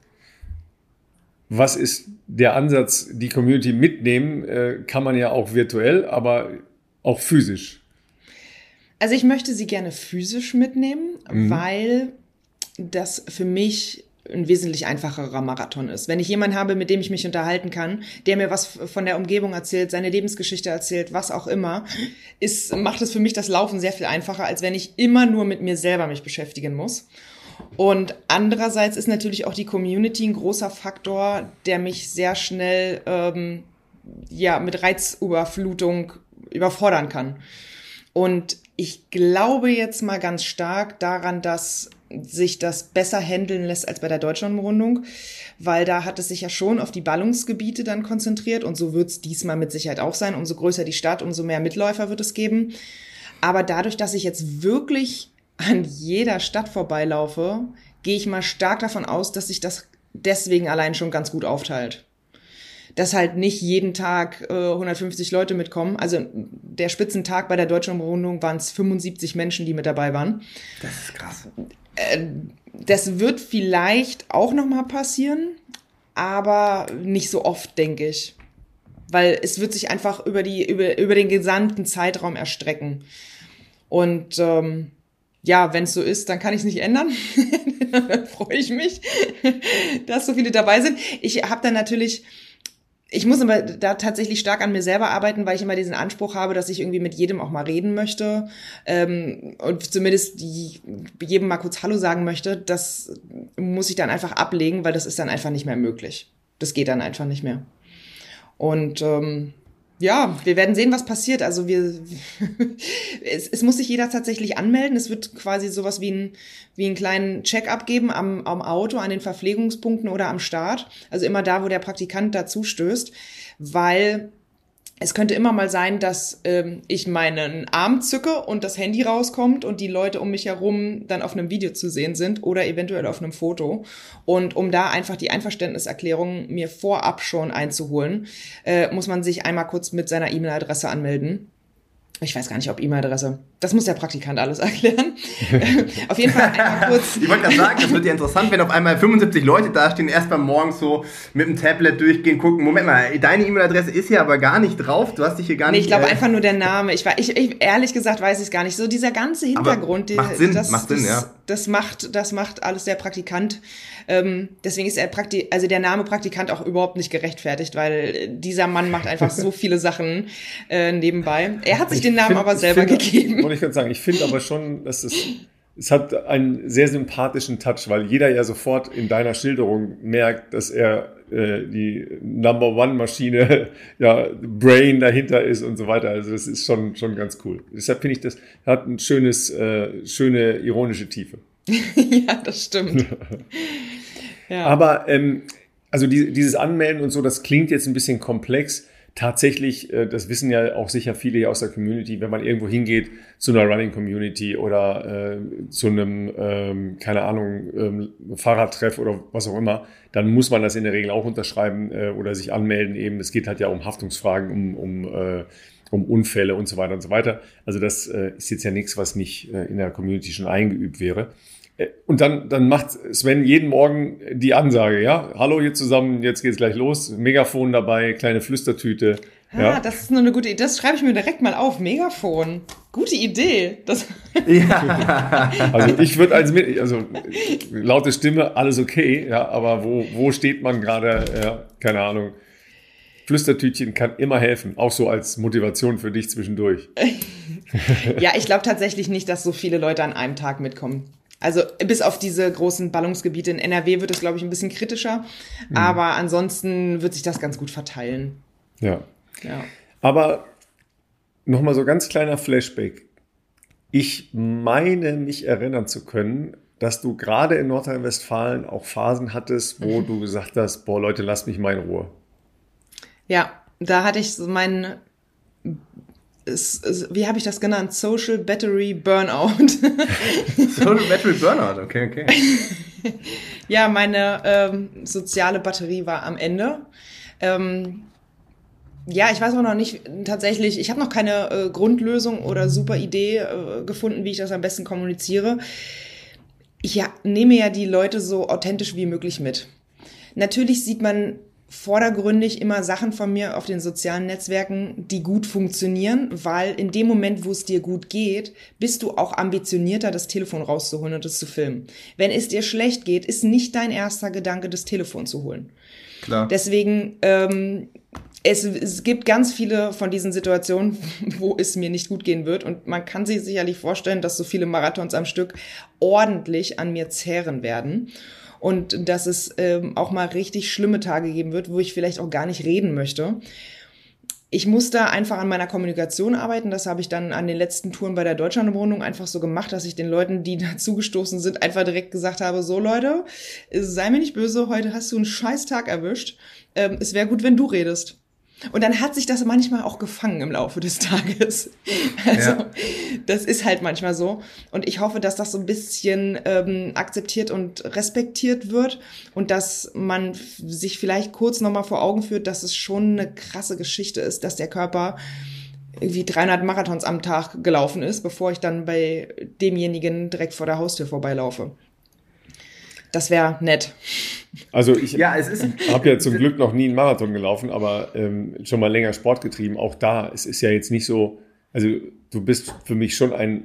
Was ist der Ansatz, die Community mitnehmen? Kann man ja auch virtuell, aber auch physisch. Also ich möchte sie gerne physisch mitnehmen, weil das für mich ein wesentlich einfacherer Marathon ist. Wenn ich jemanden habe, mit dem ich mich unterhalten kann, der mir was von der Umgebung erzählt, seine Lebensgeschichte erzählt, was auch immer, macht es für mich das Laufen sehr viel einfacher, als wenn ich immer nur mit mir selber mich beschäftigen muss. Und andererseits ist natürlich auch die Community ein großer Faktor, der mich sehr schnell mit Reizüberflutung überfordern kann. Und ich glaube jetzt mal ganz stark daran, dass sich das besser handeln lässt als bei der Deutschlandrundung, weil da hat es sich ja schon auf die Ballungsgebiete dann konzentriert und so wird es diesmal mit Sicherheit auch sein. Umso größer die Stadt, umso mehr Mitläufer wird es geben. Aber dadurch, dass ich jetzt wirklich an jeder Stadt vorbeilaufe, gehe ich mal stark davon aus, dass sich das deswegen allein schon ganz gut aufteilt. Dass halt nicht jeden Tag 150 Leute mitkommen. Also der Spitzentag bei der Deutschlandrundung waren es 75 Menschen, die mit dabei waren. Das ist krass. Das wird vielleicht auch noch mal passieren, aber nicht so oft, denke ich. Weil es wird sich einfach über den gesamten Zeitraum erstrecken. Und ja, wenn es so ist, dann kann ich es nicht ändern. Dann freue ich mich, dass so viele dabei sind. Ich muss aber da tatsächlich stark an mir selber arbeiten, weil ich immer diesen Anspruch habe, dass ich irgendwie mit jedem auch mal reden möchte und zumindest jedem mal kurz Hallo sagen möchte. Das muss ich dann einfach ablegen, weil das ist dann einfach nicht mehr möglich. Das geht dann einfach nicht mehr. Und ja, wir werden sehen, was passiert. Also es muss sich jeder tatsächlich anmelden. Es wird quasi sowas wie einen kleinen Check-up geben am Auto, an den Verpflegungspunkten oder am Start. Also immer da, wo der Praktikant dazu stößt, weil es könnte immer mal sein, dass ich meinen Arm zücke und das Handy rauskommt und die Leute um mich herum dann auf einem Video zu sehen sind oder eventuell auf einem Foto. Und um da einfach die Einverständniserklärung mir vorab schon einzuholen, muss man sich einmal kurz mit seiner E-Mail-Adresse anmelden. Ich weiß gar nicht, ob E-Mail-Adresse. Das muss der Praktikant alles erklären. Auf jeden Fall einmal kurz. Ich wollte gerade sagen, das wird ja interessant, wenn auf einmal 75 Leute da stehen, erst mal morgens so mit dem Tablet durchgehen, gucken, Moment mal, deine E-Mail-Adresse ist hier aber gar nicht drauf, du hast dich hier gar nicht... Nee, ich glaube einfach nur der Name. Ich ehrlich gesagt weiß ich es gar nicht. So dieser ganze Hintergrund. Macht Sinn, ja. Das macht alles der Praktikant. Deswegen ist der Name Praktikant auch überhaupt nicht gerechtfertigt, weil dieser Mann macht einfach so viele Sachen nebenbei. Er hat sich den Namen aber selber gegeben. Wollte ich gerade sagen, ich finde aber schon, dass es hat einen sehr sympathischen Touch, weil jeder ja sofort in deiner Schilderung merkt, dass er die Number-One-Maschine, ja, Brain dahinter ist und so weiter. Also das ist schon ganz cool. Deshalb finde ich, das hat ein schöne ironische Tiefe. Ja, das stimmt. Ja. Aber also dieses Anmelden und so, das klingt jetzt ein bisschen komplex. Tatsächlich, das wissen ja auch sicher viele hier aus der Community, wenn man irgendwo hingeht zu einer Running-Community oder zu einem, keine Ahnung, Fahrradtreff oder was auch immer, dann muss man das in der Regel auch unterschreiben oder sich anmelden eben. Es geht halt ja um Haftungsfragen, um Unfälle und so weiter und so weiter. Also das ist jetzt ja nichts, was nicht in der Community schon eingeübt wäre. Und dann macht Sven jeden Morgen die Ansage, ja, hallo hier zusammen, jetzt geht's gleich los, Megafon dabei, kleine Flüstertüte. Ja, das ist nur eine gute Idee, das schreibe ich mir direkt mal auf, Megafon, gute Idee. Ja. Also ich würde also laute Stimme, alles okay, ja, aber wo steht man gerade, ja, keine Ahnung. Flüstertütchen kann immer helfen, auch so als Motivation für dich zwischendurch. Ja, ich glaube tatsächlich nicht, dass so viele Leute an einem Tag mitkommen. Also bis auf diese großen Ballungsgebiete in NRW wird es, glaube ich, ein bisschen kritischer. Aber ansonsten wird sich das ganz gut verteilen. Ja. Aber nochmal so ganz kleiner Flashback. Ich meine, mich erinnern zu können, dass du gerade in Nordrhein-Westfalen auch Phasen hattest, wo du gesagt hast, boah Leute, lasst mich mal in Ruhe. Ja, da hatte ich so wie habe ich das genannt? Social Battery Burnout. Social Battery Burnout, okay. Ja, meine soziale Batterie war am Ende. Ja, ich weiß auch noch nicht tatsächlich, ich habe noch keine Grundlösung oder super Idee gefunden, wie ich das am besten kommuniziere. Ich nehme ja die Leute so authentisch wie möglich mit. Natürlich sieht man vordergründig immer Sachen von mir auf den sozialen Netzwerken, die gut funktionieren, weil in dem Moment, wo es dir gut geht, bist du auch ambitionierter, das Telefon rauszuholen und es zu filmen. Wenn es dir schlecht geht, ist nicht dein erster Gedanke, das Telefon zu holen. Klar. Deswegen, es gibt ganz viele von diesen Situationen, wo es mir nicht gut gehen wird und man kann sich sicherlich vorstellen, dass so viele Marathons am Stück ordentlich an mir zehren werden. Und dass es auch mal richtig schlimme Tage geben wird, wo ich vielleicht auch gar nicht reden möchte. Ich muss da einfach an meiner Kommunikation arbeiten. Das habe ich dann an den letzten Touren bei der Deutschlandumrundung einfach so gemacht, dass ich den Leuten, die dazugestoßen sind, einfach direkt gesagt habe, so Leute, sei mir nicht böse, heute hast du einen scheiß Tag erwischt. Es wäre gut, wenn du redest. Und dann hat sich das manchmal auch gefangen im Laufe des Tages. Also Das ist halt manchmal so. Und ich hoffe, dass das so ein bisschen akzeptiert und respektiert wird und dass man sich vielleicht kurz nochmal vor Augen führt, dass es schon eine krasse Geschichte ist, dass der Körper irgendwie 300 Marathons am Tag gelaufen ist, bevor ich dann bei demjenigen direkt vor der Haustür vorbeilaufe. Das wäre nett. Also ich habe ja zum Glück noch nie einen Marathon gelaufen, aber schon mal länger Sport getrieben. Auch da, es ist ja jetzt nicht so, also du bist für mich schon ein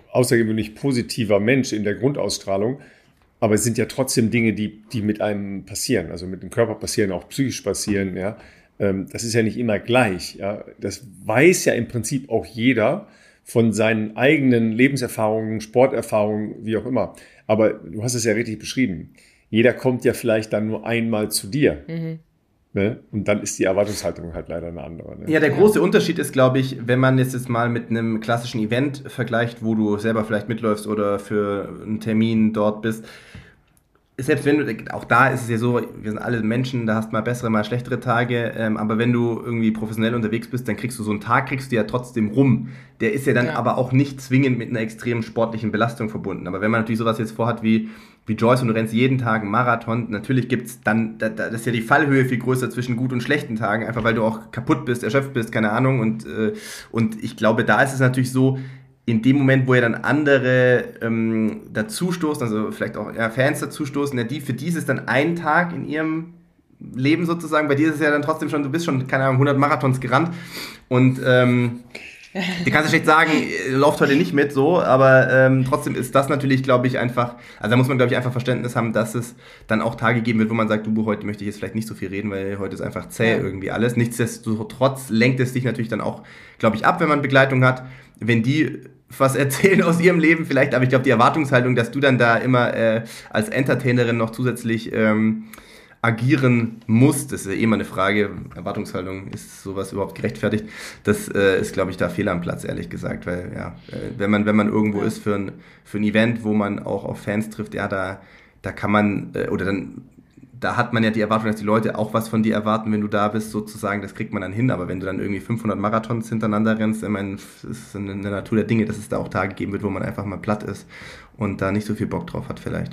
außergewöhnlich positiver Mensch in der Grundausstrahlung. Aber es sind ja trotzdem Dinge, die mit einem passieren. Also mit dem Körper passieren, auch psychisch passieren. Ja. Das ist ja nicht immer gleich. Ja. Das weiß ja im Prinzip auch jeder von seinen eigenen Lebenserfahrungen, Sporterfahrungen, wie auch immer. Aber du hast es ja richtig beschrieben. Jeder kommt ja vielleicht dann nur einmal zu dir. Mhm. Ne? Und dann ist die Erwartungshaltung halt leider eine andere. Ne? Ja, der große Unterschied ist, glaube ich, wenn man jetzt mal mit einem klassischen Event vergleicht, wo du selber vielleicht mitläufst oder für einen Termin dort bist. Selbst wenn du, auch da ist es ja so, wir sind alle Menschen, da hast du mal bessere, mal schlechtere Tage, aber wenn du irgendwie professionell unterwegs bist, dann kriegst du so einen Tag, kriegst du ja trotzdem rum. Der ist ja dann aber auch nicht zwingend mit einer extremen sportlichen Belastung verbunden. Aber wenn man natürlich sowas jetzt vorhat wie Joyce und du rennst jeden Tag einen Marathon, natürlich gibt's dann, das ist ja die Fallhöhe viel größer zwischen gut und schlechten Tagen, einfach weil du auch kaputt bist, erschöpft bist, keine Ahnung. Und ich glaube, da ist es natürlich so, in dem Moment, wo ja dann andere dazustoßen, also vielleicht auch Fans dazustoßen, für die ist es dann ein Tag in ihrem Leben sozusagen. Bei dir ist es ja dann trotzdem schon, du bist schon, keine Ahnung, 100 Marathons gerannt und die kannst du schlecht sagen, läuft heute nicht mit, so, aber trotzdem ist das natürlich, glaube ich, einfach, also da muss man, glaube ich, einfach Verständnis haben, dass es dann auch Tage geben wird, wo man sagt, du, heute möchte ich jetzt vielleicht nicht so viel reden, weil heute ist einfach zäh irgendwie alles. Nichtsdestotrotz lenkt es dich natürlich dann auch, glaube ich, ab, wenn man Begleitung hat, wenn die was erzählen aus ihrem Leben vielleicht, aber ich glaube, die Erwartungshaltung, dass du dann da immer als Entertainerin noch zusätzlich agieren musst, das ist ja eh mal eine Frage, Erwartungshaltung, ist sowas überhaupt gerechtfertigt? Das ist, glaube ich, da Fehl am Platz, ehrlich gesagt, weil wenn man irgendwo ist für ein Event, wo man auch auf Fans trifft, da kann man, da hat man ja die Erwartung, dass die Leute auch was von dir erwarten, wenn du da bist, sozusagen, das kriegt man dann hin, aber wenn du dann irgendwie 500 Marathons hintereinander rennst, ich meine, es ist in der Natur der Dinge, dass es da auch Tage geben wird, wo man einfach mal platt ist und da nicht so viel Bock drauf hat vielleicht.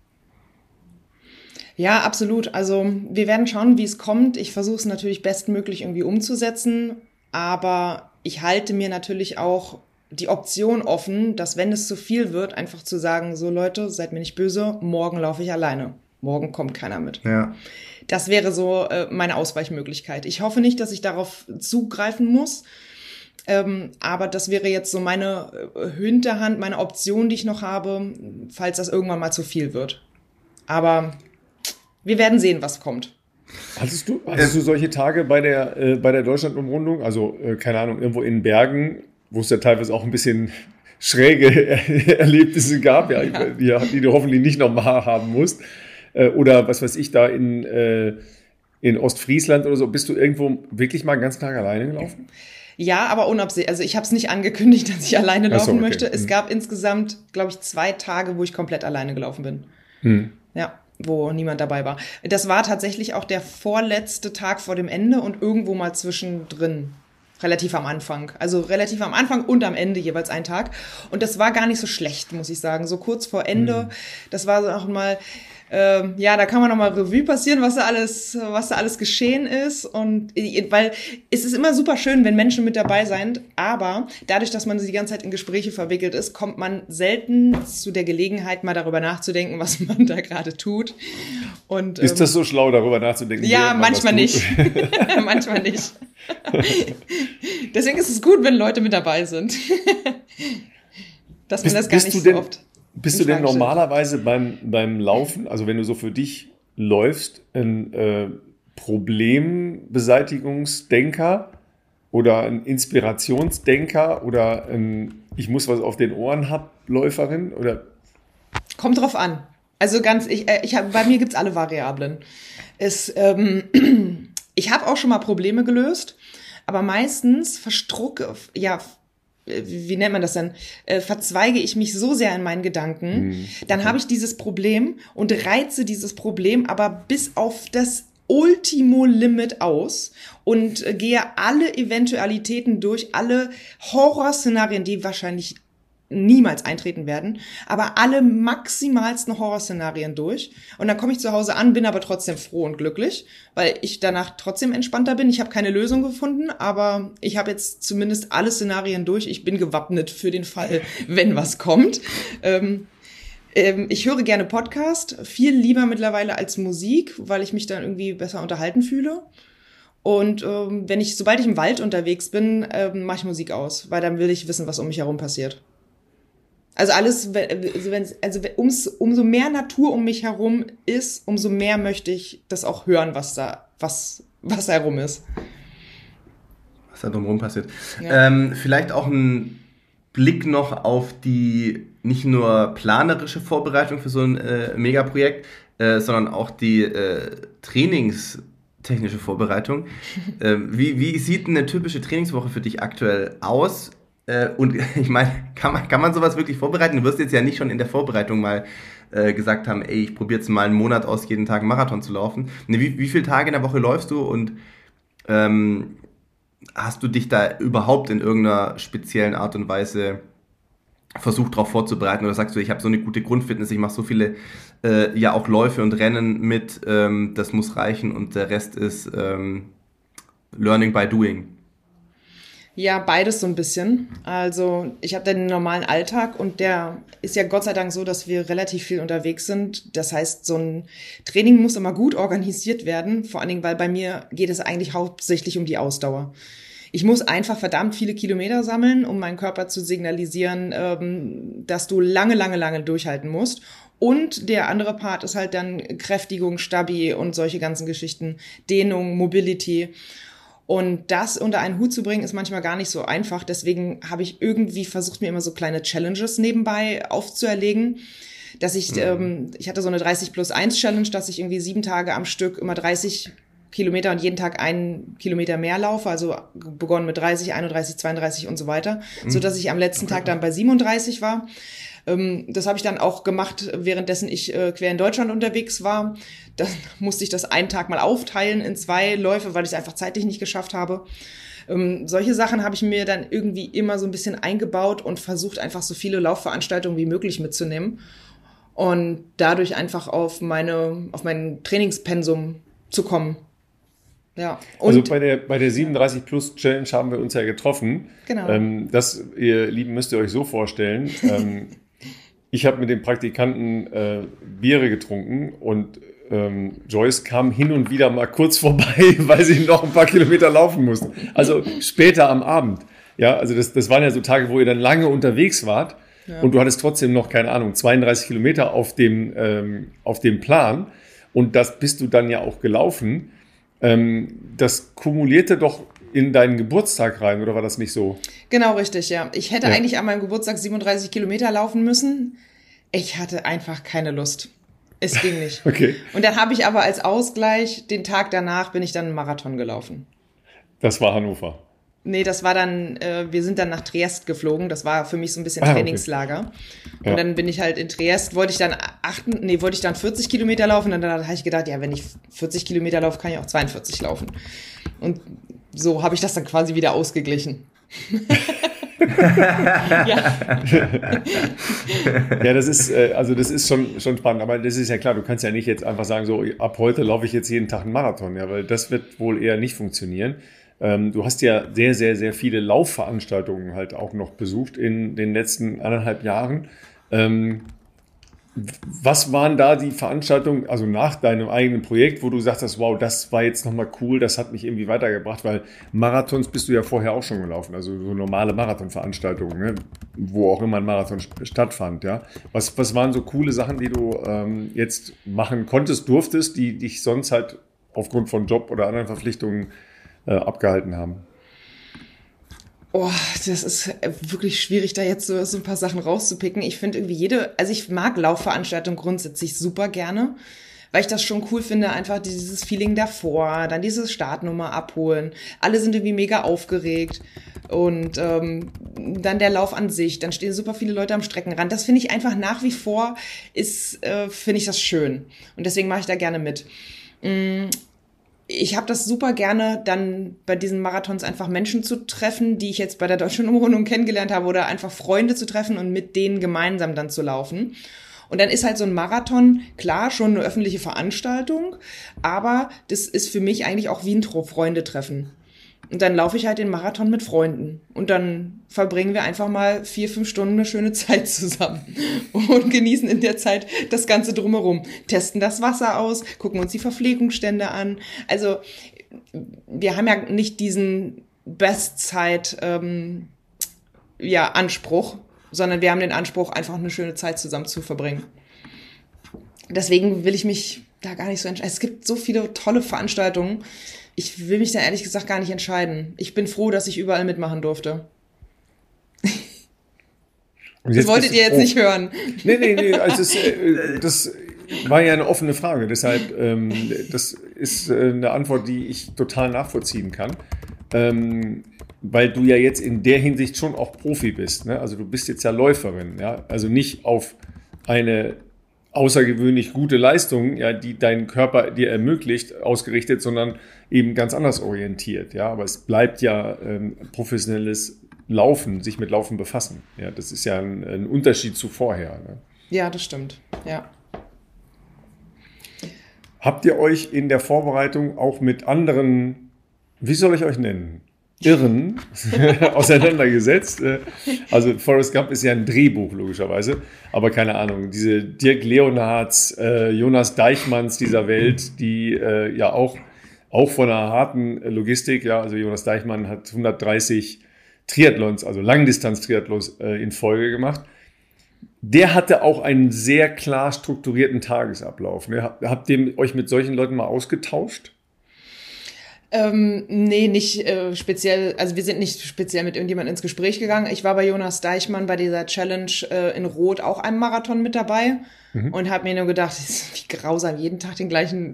Ja, absolut. Also wir werden schauen, wie es kommt. Ich versuche es natürlich bestmöglich irgendwie umzusetzen, aber ich halte mir natürlich auch die Option offen, dass wenn es zu viel wird, einfach zu sagen, so Leute, seid mir nicht böse, morgen laufe ich alleine. Morgen kommt keiner mit. Ja. Das wäre so meine Ausweichmöglichkeit. Ich hoffe nicht, dass ich darauf zugreifen muss, aber das wäre jetzt so meine Hinterhand, meine Option, die ich noch habe, falls das irgendwann mal zu viel wird. Aber wir werden sehen, was kommt. Hattest du solche Tage bei der Deutschland-Umrundung? Also, keine Ahnung, irgendwo in Bergen, wo es ja teilweise auch ein bisschen schräge Erlebnisse gab, die du hoffentlich nicht nochmal haben musst. Oder was weiß ich, da in Ostfriesland oder so, bist du irgendwo wirklich mal einen ganzen Tag alleine gelaufen? Ja, aber unabsichtlich. Also ich habe es nicht angekündigt, dass ich alleine laufen möchte. Es gab insgesamt, glaube ich, 2 Tage, wo ich komplett alleine gelaufen bin. Ja, wo niemand dabei war. Das war tatsächlich auch der vorletzte Tag vor dem Ende und irgendwo mal zwischendrin. Relativ am Anfang. Also relativ am Anfang und am Ende jeweils ein Tag. Und das war gar nicht so schlecht, muss ich sagen. So kurz vor Ende, das war so auch mal... da kann man nochmal Revue passieren, was da alles geschehen ist. Und weil es ist immer super schön, wenn Menschen mit dabei sind, aber dadurch, dass man die ganze Zeit in Gespräche verwickelt ist, kommt man selten zu der Gelegenheit, mal darüber nachzudenken, was man da gerade tut. Und, ist das so schlau, darüber nachzudenken? Ja, manchmal nicht. Manchmal nicht. Deswegen ist es gut, wenn Leute mit dabei sind. Dass man das gar nicht so oft... Bist du denn normalerweise beim Laufen, also wenn du so für dich läufst, ein Problembeseitigungsdenker oder ein Inspirationsdenker oder ein Ich muss was auf den Ohren haben Läuferin? Oder? Kommt drauf an. Also bei mir gibt's alle Variablen. Ich habe auch schon mal Probleme gelöst, aber meistens wie nennt man das denn? Verzweige ich mich so sehr in meinen Gedanken, dann habe ich dieses Problem und reize dieses Problem aber bis auf das Ultimo-Limit aus und gehe alle Eventualitäten durch, alle Horrorszenarien, die wahrscheinlich niemals eintreten werden, aber alle maximalsten Horrorszenarien durch. Und dann komme ich zu Hause an, bin aber trotzdem froh und glücklich, weil ich danach trotzdem entspannter bin. Ich habe keine Lösung gefunden, aber ich habe jetzt zumindest alle Szenarien durch. Ich bin gewappnet für den Fall, wenn was kommt. Ich höre gerne Podcast, viel lieber mittlerweile als Musik, weil ich mich dann irgendwie besser unterhalten fühle. Und sobald ich im Wald unterwegs bin, mache ich Musik aus, weil dann will ich wissen, was um mich herum passiert. Also umso mehr Natur um mich herum ist, umso mehr möchte ich das auch hören, was da herum ist. Was da drumherum passiert. Ja. Vielleicht auch ein Blick noch auf die nicht nur planerische Vorbereitung für so ein Megaprojekt, sondern auch die trainingstechnische Vorbereitung. Wie sieht eine typische Trainingswoche für dich aktuell aus? Und ich meine, kann man sowas wirklich vorbereiten? Du wirst jetzt ja nicht schon in der Vorbereitung mal gesagt haben, ey, ich probiere jetzt mal einen Monat aus, jeden Tag einen Marathon zu laufen. Ne, wie viele Tage in der Woche läufst du und hast du dich da überhaupt in irgendeiner speziellen Art und Weise versucht, darauf vorzubereiten? Oder sagst du, ich habe so eine gute Grundfitness, ich mache so viele ja auch Läufe und Rennen mit, das muss reichen und der Rest ist Learning by Doing? Ja, beides so ein bisschen. Also ich habe den normalen Alltag und der ist ja Gott sei Dank so, dass wir relativ viel unterwegs sind. Das heißt, so ein Training muss immer gut organisiert werden, vor allen Dingen, weil bei mir geht es eigentlich hauptsächlich um die Ausdauer. Ich muss einfach verdammt viele Kilometer sammeln, um meinen Körper zu signalisieren, dass du lange durchhalten musst. Und der andere Part ist halt dann Kräftigung, Stabi und solche ganzen Geschichten, Dehnung, Mobility. Und das unter einen Hut zu bringen, ist manchmal gar nicht so einfach. Deswegen habe ich irgendwie versucht, mir immer so kleine Challenges nebenbei aufzuerlegen. Dass ich hatte so eine 30+1 Challenge, dass ich irgendwie 7 Tage am Stück immer 30 Kilometer und jeden Tag 1 Kilometer mehr laufe. Also begonnen mit 30, 31, 32 und so weiter. Sodass ich am letzten Tag dann bei 37 war. Das habe ich dann auch gemacht, währenddessen ich quer in Deutschland unterwegs war. Dann musste ich das einen Tag mal aufteilen in 2 Läufe, weil ich es einfach zeitlich nicht geschafft habe. Solche Sachen habe ich mir dann irgendwie immer so ein bisschen eingebaut und versucht, einfach so viele Laufveranstaltungen wie möglich mitzunehmen und dadurch einfach auf mein Trainingspensum zu kommen. Ja. Und also bei der 37-Plus-Challenge haben wir uns ja getroffen. Genau. Das, ihr Lieben, müsst ihr euch so vorstellen. Ich habe mit dem Praktikanten Biere getrunken und Joyce kam hin und wieder mal kurz vorbei, weil sie noch ein paar Kilometer laufen musste. Also später am Abend. Ja, also das waren ja so Tage, wo ihr dann lange unterwegs wart und du hattest trotzdem noch, keine Ahnung, 32 Kilometer auf dem Plan und das bist du dann ja auch gelaufen. Das kumulierte doch in deinen Geburtstag rein, oder war das nicht so? Genau, richtig, ja. Ich hätte eigentlich an meinem Geburtstag 37 Kilometer laufen müssen. Ich hatte einfach keine Lust. Es ging nicht. Okay. Und dann habe ich aber als Ausgleich, den Tag danach bin ich dann einen Marathon gelaufen. Das war Hannover. Nee, das war dann, wir sind dann nach Triest geflogen. Das war für mich so ein bisschen Trainingslager. Okay. Und dann bin ich halt in Triest, wollte ich dann 40 Kilometer laufen. Und dann habe ich gedacht, ja, wenn ich 40 Kilometer laufe, kann ich auch 42 laufen. Und so habe ich das dann quasi wieder ausgeglichen. Ja, das ist schon spannend, aber das ist ja klar, du kannst ja nicht jetzt einfach sagen, so ab heute laufe ich jetzt jeden Tag einen Marathon, ja, weil das wird wohl eher nicht funktionieren. Du hast ja sehr, sehr, sehr viele Laufveranstaltungen halt auch noch besucht in den letzten 1,5 Jahren. Was waren da die Veranstaltungen, also nach deinem eigenen Projekt, wo du sagst, wow, das war jetzt nochmal cool, das hat mich irgendwie weitergebracht, weil Marathons bist du ja vorher auch schon gelaufen, also so normale Marathonveranstaltungen, ne? Wo auch immer ein Marathon stattfand, ja. Was waren so coole Sachen, die du jetzt machen konntest, durftest, die dich sonst halt aufgrund von Job oder anderen Verpflichtungen abgehalten haben? Oh, das ist wirklich schwierig, da jetzt so ein paar Sachen rauszupicken. Ich finde irgendwie ich mag Laufveranstaltungen grundsätzlich super gerne, weil ich das schon cool finde, einfach dieses Feeling davor, dann diese Startnummer abholen. Alle sind irgendwie mega aufgeregt und dann der Lauf an sich, dann stehen super viele Leute am Streckenrand. Das finde ich einfach nach wie vor finde ich das schön und deswegen mache ich da gerne mit. Ich habe das super gerne, dann bei diesen Marathons einfach Menschen zu treffen, die ich jetzt bei der Deutschen Umrundung kennengelernt habe oder einfach Freunde zu treffen und mit denen gemeinsam dann zu laufen. Und dann ist halt so ein Marathon, klar, schon eine öffentliche Veranstaltung, aber das ist für mich eigentlich auch wie ein Freundetreffen. Und dann laufe ich halt den Marathon mit Freunden. Und dann verbringen wir einfach mal 4-5 Stunden eine schöne Zeit zusammen und genießen in der Zeit das Ganze drumherum. Testen das Wasser aus, gucken uns die Verpflegungsstände an. Also wir haben ja nicht diesen Bestzeit Anspruch. sondern wir haben den Anspruch, einfach eine schöne Zeit zusammen zu verbringen. Deswegen will ich mich da gar nicht so entscheiden. Es gibt so viele tolle Veranstaltungen. Ich will mich da ehrlich gesagt gar nicht entscheiden. Ich bin froh, dass ich überall mitmachen durfte. Das wolltet ihr jetzt nicht hören. Nee. Also das war ja eine offene Frage. Deshalb, das ist eine Antwort, die ich total nachvollziehen kann. Weil du ja jetzt in der Hinsicht schon auch Profi bist. Ne? Also du bist jetzt ja Läuferin. Ja? Also nicht auf eine außergewöhnlich gute Leistung, ja, die dein Körper dir ermöglicht, ausgerichtet, sondern eben ganz anders orientiert. Ja? Aber es bleibt ja professionelles Laufen, sich mit Laufen befassen. Ja, das ist ja ein Unterschied zu vorher. Ne? Ja, das stimmt. Ja. Habt ihr euch in der Vorbereitung auch mit anderen, wie soll ich euch nennen, Irren auseinandergesetzt? Also Forrest Gump ist ja ein Drehbuch, logischerweise. Aber keine Ahnung, diese Dirk Leonhards, Jonas Deichmanns dieser Welt, die ja auch von einer harten Logistik, ja, also Jonas Deichmann hat 130 Triathlons, also Langdistanz-Triathlons in Folge gemacht. Der hatte auch einen sehr klar strukturierten Tagesablauf. Ne? Habt ihr euch mit solchen Leuten mal ausgetauscht? Nee, nicht speziell, also wir sind nicht speziell mit irgendjemandem ins Gespräch gegangen. Ich war bei Jonas Deichmann bei dieser Challenge in Rot auch einem Marathon mit dabei und habe mir nur gedacht, wie grausam, jeden Tag die gleiche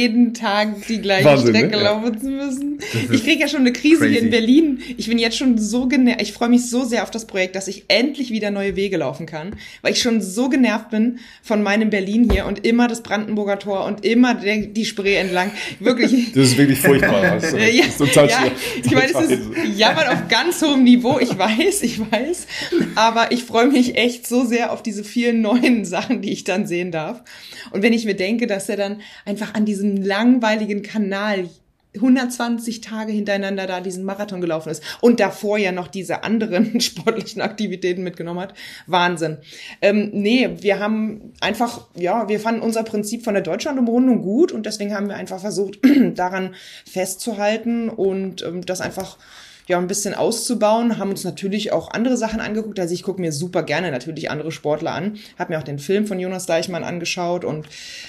Wahnsinn, Strecke laufen zu müssen. Ich kriege ja schon eine Krise hier in Berlin. Ich bin jetzt schon so genervt, ich freue mich so sehr auf das Projekt, dass ich endlich wieder neue Wege laufen kann, weil ich schon so genervt bin von meinem Berlin hier und immer das Brandenburger Tor und immer die Spree entlang. Wirklich. Das ist wirklich furchtbar. Das ist total schwer. Ich meine, es ist Jammern auf ganz hohem Niveau, ich weiß, aber ich freue mich echt so sehr auf diese vielen neuen Sachen, die ich dann sehen darf. Und wenn ich mir denke, dass er dann einfach an diesem langweiligen Kanal 120 Tage hintereinander da diesen Marathon gelaufen ist und davor ja noch diese anderen sportlichen Aktivitäten mitgenommen hat. Wahnsinn. Wir haben einfach, wir fanden unser Prinzip von der Deutschlandumrundung gut und deswegen haben wir einfach versucht, daran festzuhalten und das einfach ein bisschen auszubauen, haben uns natürlich auch andere Sachen angeguckt. Also ich gucke mir super gerne natürlich andere Sportler an, habe mir auch den Film von Jonas Deichmann angeschaut und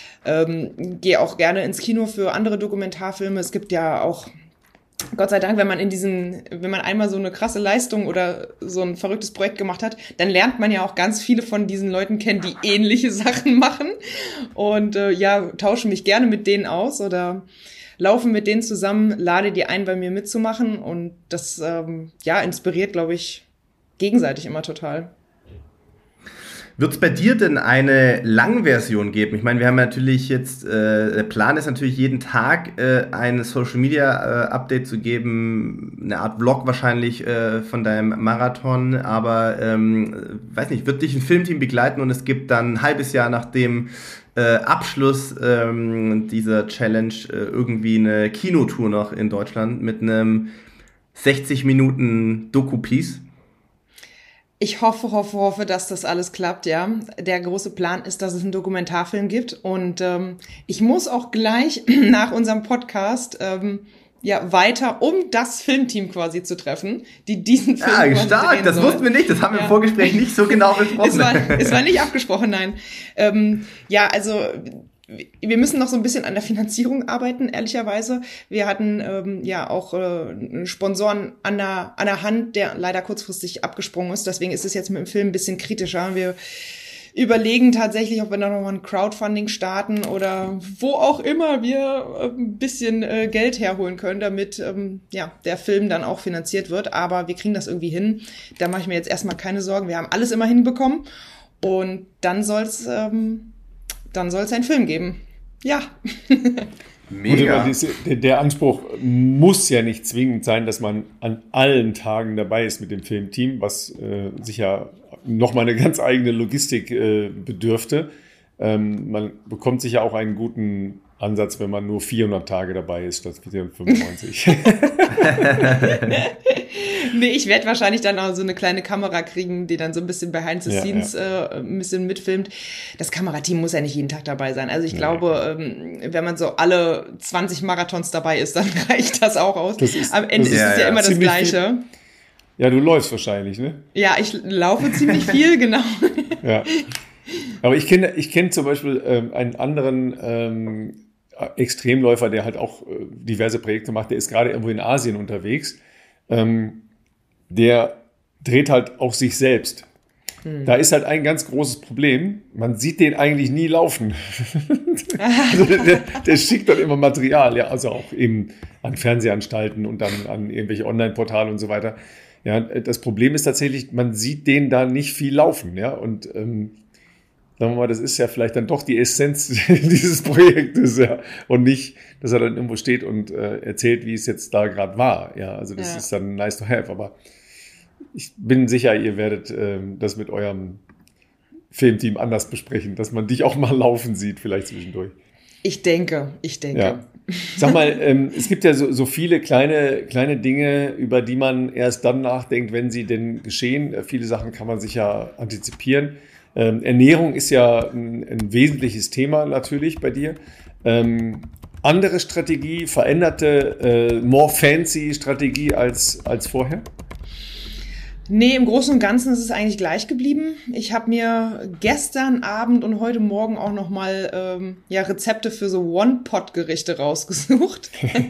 gehe auch gerne ins Kino für andere Dokumentarfilme. Es gibt ja auch, Gott sei Dank, wenn man einmal so eine krasse Leistung oder so ein verrücktes Projekt gemacht hat, dann lernt man ja auch ganz viele von diesen Leuten kennen, die ähnliche Sachen machen und tausche mich gerne mit denen aus oder laufen mit denen zusammen, lade die ein, bei mir mitzumachen und das inspiriert, glaube ich, gegenseitig immer total. Wird es bei dir denn eine Langversion geben? Ich meine, wir haben natürlich jetzt, der Plan ist natürlich jeden Tag ein Social-Media-Update zu geben, eine Art Vlog wahrscheinlich von deinem Marathon, aber weiß nicht, wird dich ein Filmteam begleiten und es gibt dann ein halbes Jahr nach dem Abschluss dieser Challenge irgendwie eine Kinotour noch in Deutschland mit einem 60 Minuten Doku-Piece? Ich hoffe, dass das alles klappt, ja. Der große Plan ist, dass es einen Dokumentarfilm gibt und ich muss auch gleich nach unserem Podcast weiter, um das Filmteam quasi zu treffen, die diesen Film quasi stark, das wussten wir nicht, das haben wir im Vorgespräch nicht so genau besprochen. Es war nicht abgesprochen, nein. Also wir müssen noch so ein bisschen an der Finanzierung arbeiten, ehrlicherweise. Wir hatten auch einen Sponsoren an der Hand, der leider kurzfristig abgesprungen ist. Deswegen ist es jetzt mit dem Film ein bisschen kritischer. Wir überlegen tatsächlich, ob wir da nochmal ein Crowdfunding starten oder wo auch immer wir ein bisschen Geld herholen können, damit der Film dann auch finanziert wird. Aber wir kriegen das irgendwie hin. Da mache ich mir jetzt erstmal keine Sorgen. Wir haben alles immer hinbekommen und dann soll's einen Film geben. Ja. Mega. Der Anspruch muss ja nicht zwingend sein, dass man an allen Tagen dabei ist mit dem Filmteam, was sicher nochmal eine ganz eigene Logistik bedürfte. Man bekommt sicher auch einen guten Ansatz, wenn man nur 400 Tage dabei ist, statt 495. Nee, ich werde wahrscheinlich dann auch so eine kleine Kamera kriegen, die dann so ein bisschen behind the scenes ein bisschen mitfilmt. Das Kamerateam muss ja nicht jeden Tag dabei sein. Also ich glaube, wenn man so alle 20 Marathons dabei ist, dann reicht das auch aus. Am Ende ist es ja immer das Gleiche. Ja, du läufst wahrscheinlich, ne? Ja, ich laufe ziemlich viel, genau. Ja. Aber ich kenne zum Beispiel einen anderen Extremläufer, der halt auch diverse Projekte macht. Der ist gerade irgendwo in Asien unterwegs. Der dreht halt auch sich selbst. Da ist halt ein ganz großes Problem. Man sieht den eigentlich nie laufen. Also der schickt dann immer Material, ja, also auch eben an Fernsehanstalten und dann an irgendwelche Online-Portale und so weiter. Ja, das Problem ist tatsächlich, man sieht den da nicht viel laufen, ja, und sagen wir mal, das ist ja vielleicht dann doch die Essenz dieses Projektes, ja, und nicht, dass er dann irgendwo steht und erzählt, wie es jetzt da gerade war, ja, also das ist dann nice to have, aber ich bin sicher, ihr werdet das mit eurem Filmteam anders besprechen, dass man dich auch mal laufen sieht, vielleicht zwischendurch. Ich denke. Ja. Sag mal, es gibt ja so viele kleine Dinge, über die man erst dann nachdenkt, wenn sie denn geschehen. Viele Sachen kann man sich ja antizipieren. Ernährung ist ja ein wesentliches Thema natürlich bei dir. Andere Strategie, veränderte, more fancy Strategie als vorher? Nee, im Großen und Ganzen ist es eigentlich gleich geblieben. Ich habe mir gestern Abend und heute Morgen auch nochmal Rezepte für so One-Pot-Gerichte rausgesucht.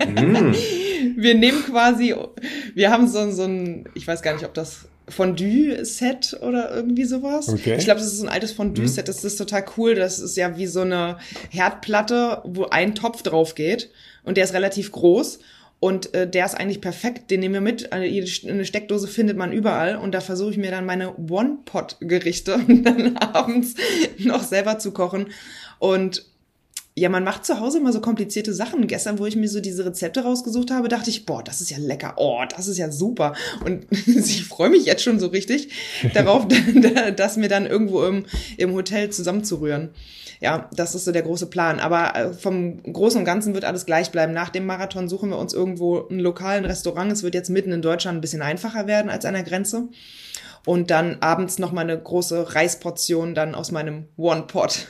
Wir haben so ein, ich weiß gar nicht, ob das Fondue-Set oder irgendwie sowas. Okay. Ich glaube, das ist so ein altes Fondue-Set. Das ist total cool. Das ist ja wie so eine Herdplatte, wo ein Topf drauf geht. Und der ist relativ groß. Und der ist eigentlich perfekt, den nehmen wir mit. Eine Steckdose findet man überall. Und da versuche ich mir dann meine One-Pot-Gerichte dann abends noch selber zu kochen. Und ja, man macht zu Hause immer so komplizierte Sachen. Gestern, wo ich mir so diese Rezepte rausgesucht habe, dachte ich, boah, das ist ja lecker. Oh, das ist ja super. Und ich freue mich jetzt schon so richtig darauf, das mir dann irgendwo im Hotel zusammenzurühren. Ja, das ist so der große Plan. Aber vom Großen und Ganzen wird alles gleich bleiben. Nach dem Marathon suchen wir uns irgendwo einen lokalen Restaurant. Es wird jetzt mitten in Deutschland ein bisschen einfacher werden als an der Grenze. Und dann abends noch mal eine große Reisportion dann aus meinem One-Pot.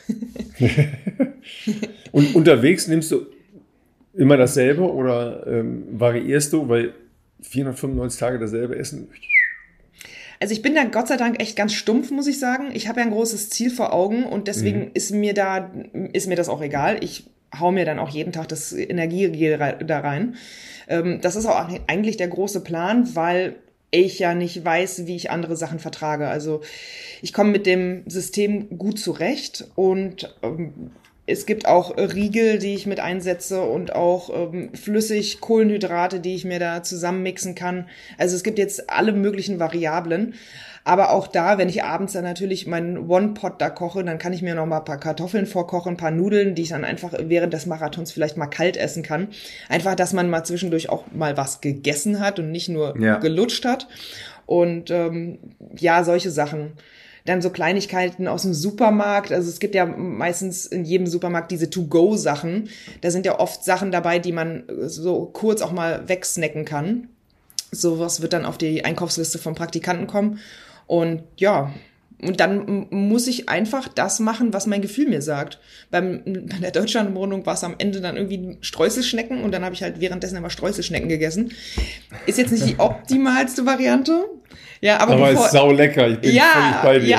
Und unterwegs nimmst du immer dasselbe oder variierst du? Weil 495 Tage dasselbe Essen... Also ich bin da Gott sei Dank echt ganz stumpf, muss ich sagen. Ich habe ja ein großes Ziel vor Augen und deswegen ist mir das auch egal. Ich hau mir dann auch jeden Tag das Energiegel da rein. Das ist auch eigentlich der große Plan, weil ich ja nicht weiß, wie ich andere Sachen vertrage. Also ich komme mit dem System gut zurecht und es gibt auch Riegel, die ich mit einsetze und auch flüssig Kohlenhydrate, die ich mir da zusammenmixen kann. Also es gibt jetzt alle möglichen Variablen. Aber auch da, wenn ich abends dann natürlich meinen One-Pot da koche, dann kann ich mir noch mal ein paar Kartoffeln vorkochen, ein paar Nudeln, die ich dann einfach während des Marathons vielleicht mal kalt essen kann. Einfach, dass man mal zwischendurch auch mal was gegessen hat und nicht nur gelutscht hat. Und solche Sachen. Dann so Kleinigkeiten aus dem Supermarkt. Also es gibt ja meistens in jedem Supermarkt diese To-Go-Sachen. Da sind ja oft Sachen dabei, die man so kurz auch mal wegsnacken kann. Sowas wird dann auf die Einkaufsliste vom Praktikanten kommen. Und ja, und dann muss ich einfach das machen, was mein Gefühl mir sagt. Bei der Deutschlandwohnung war es am Ende dann irgendwie Streuselschnecken und dann habe ich halt währenddessen immer Streuselschnecken gegessen. Ist jetzt nicht die optimalste Variante. Ja, aber ist sau lecker, ich bin völlig bei dir.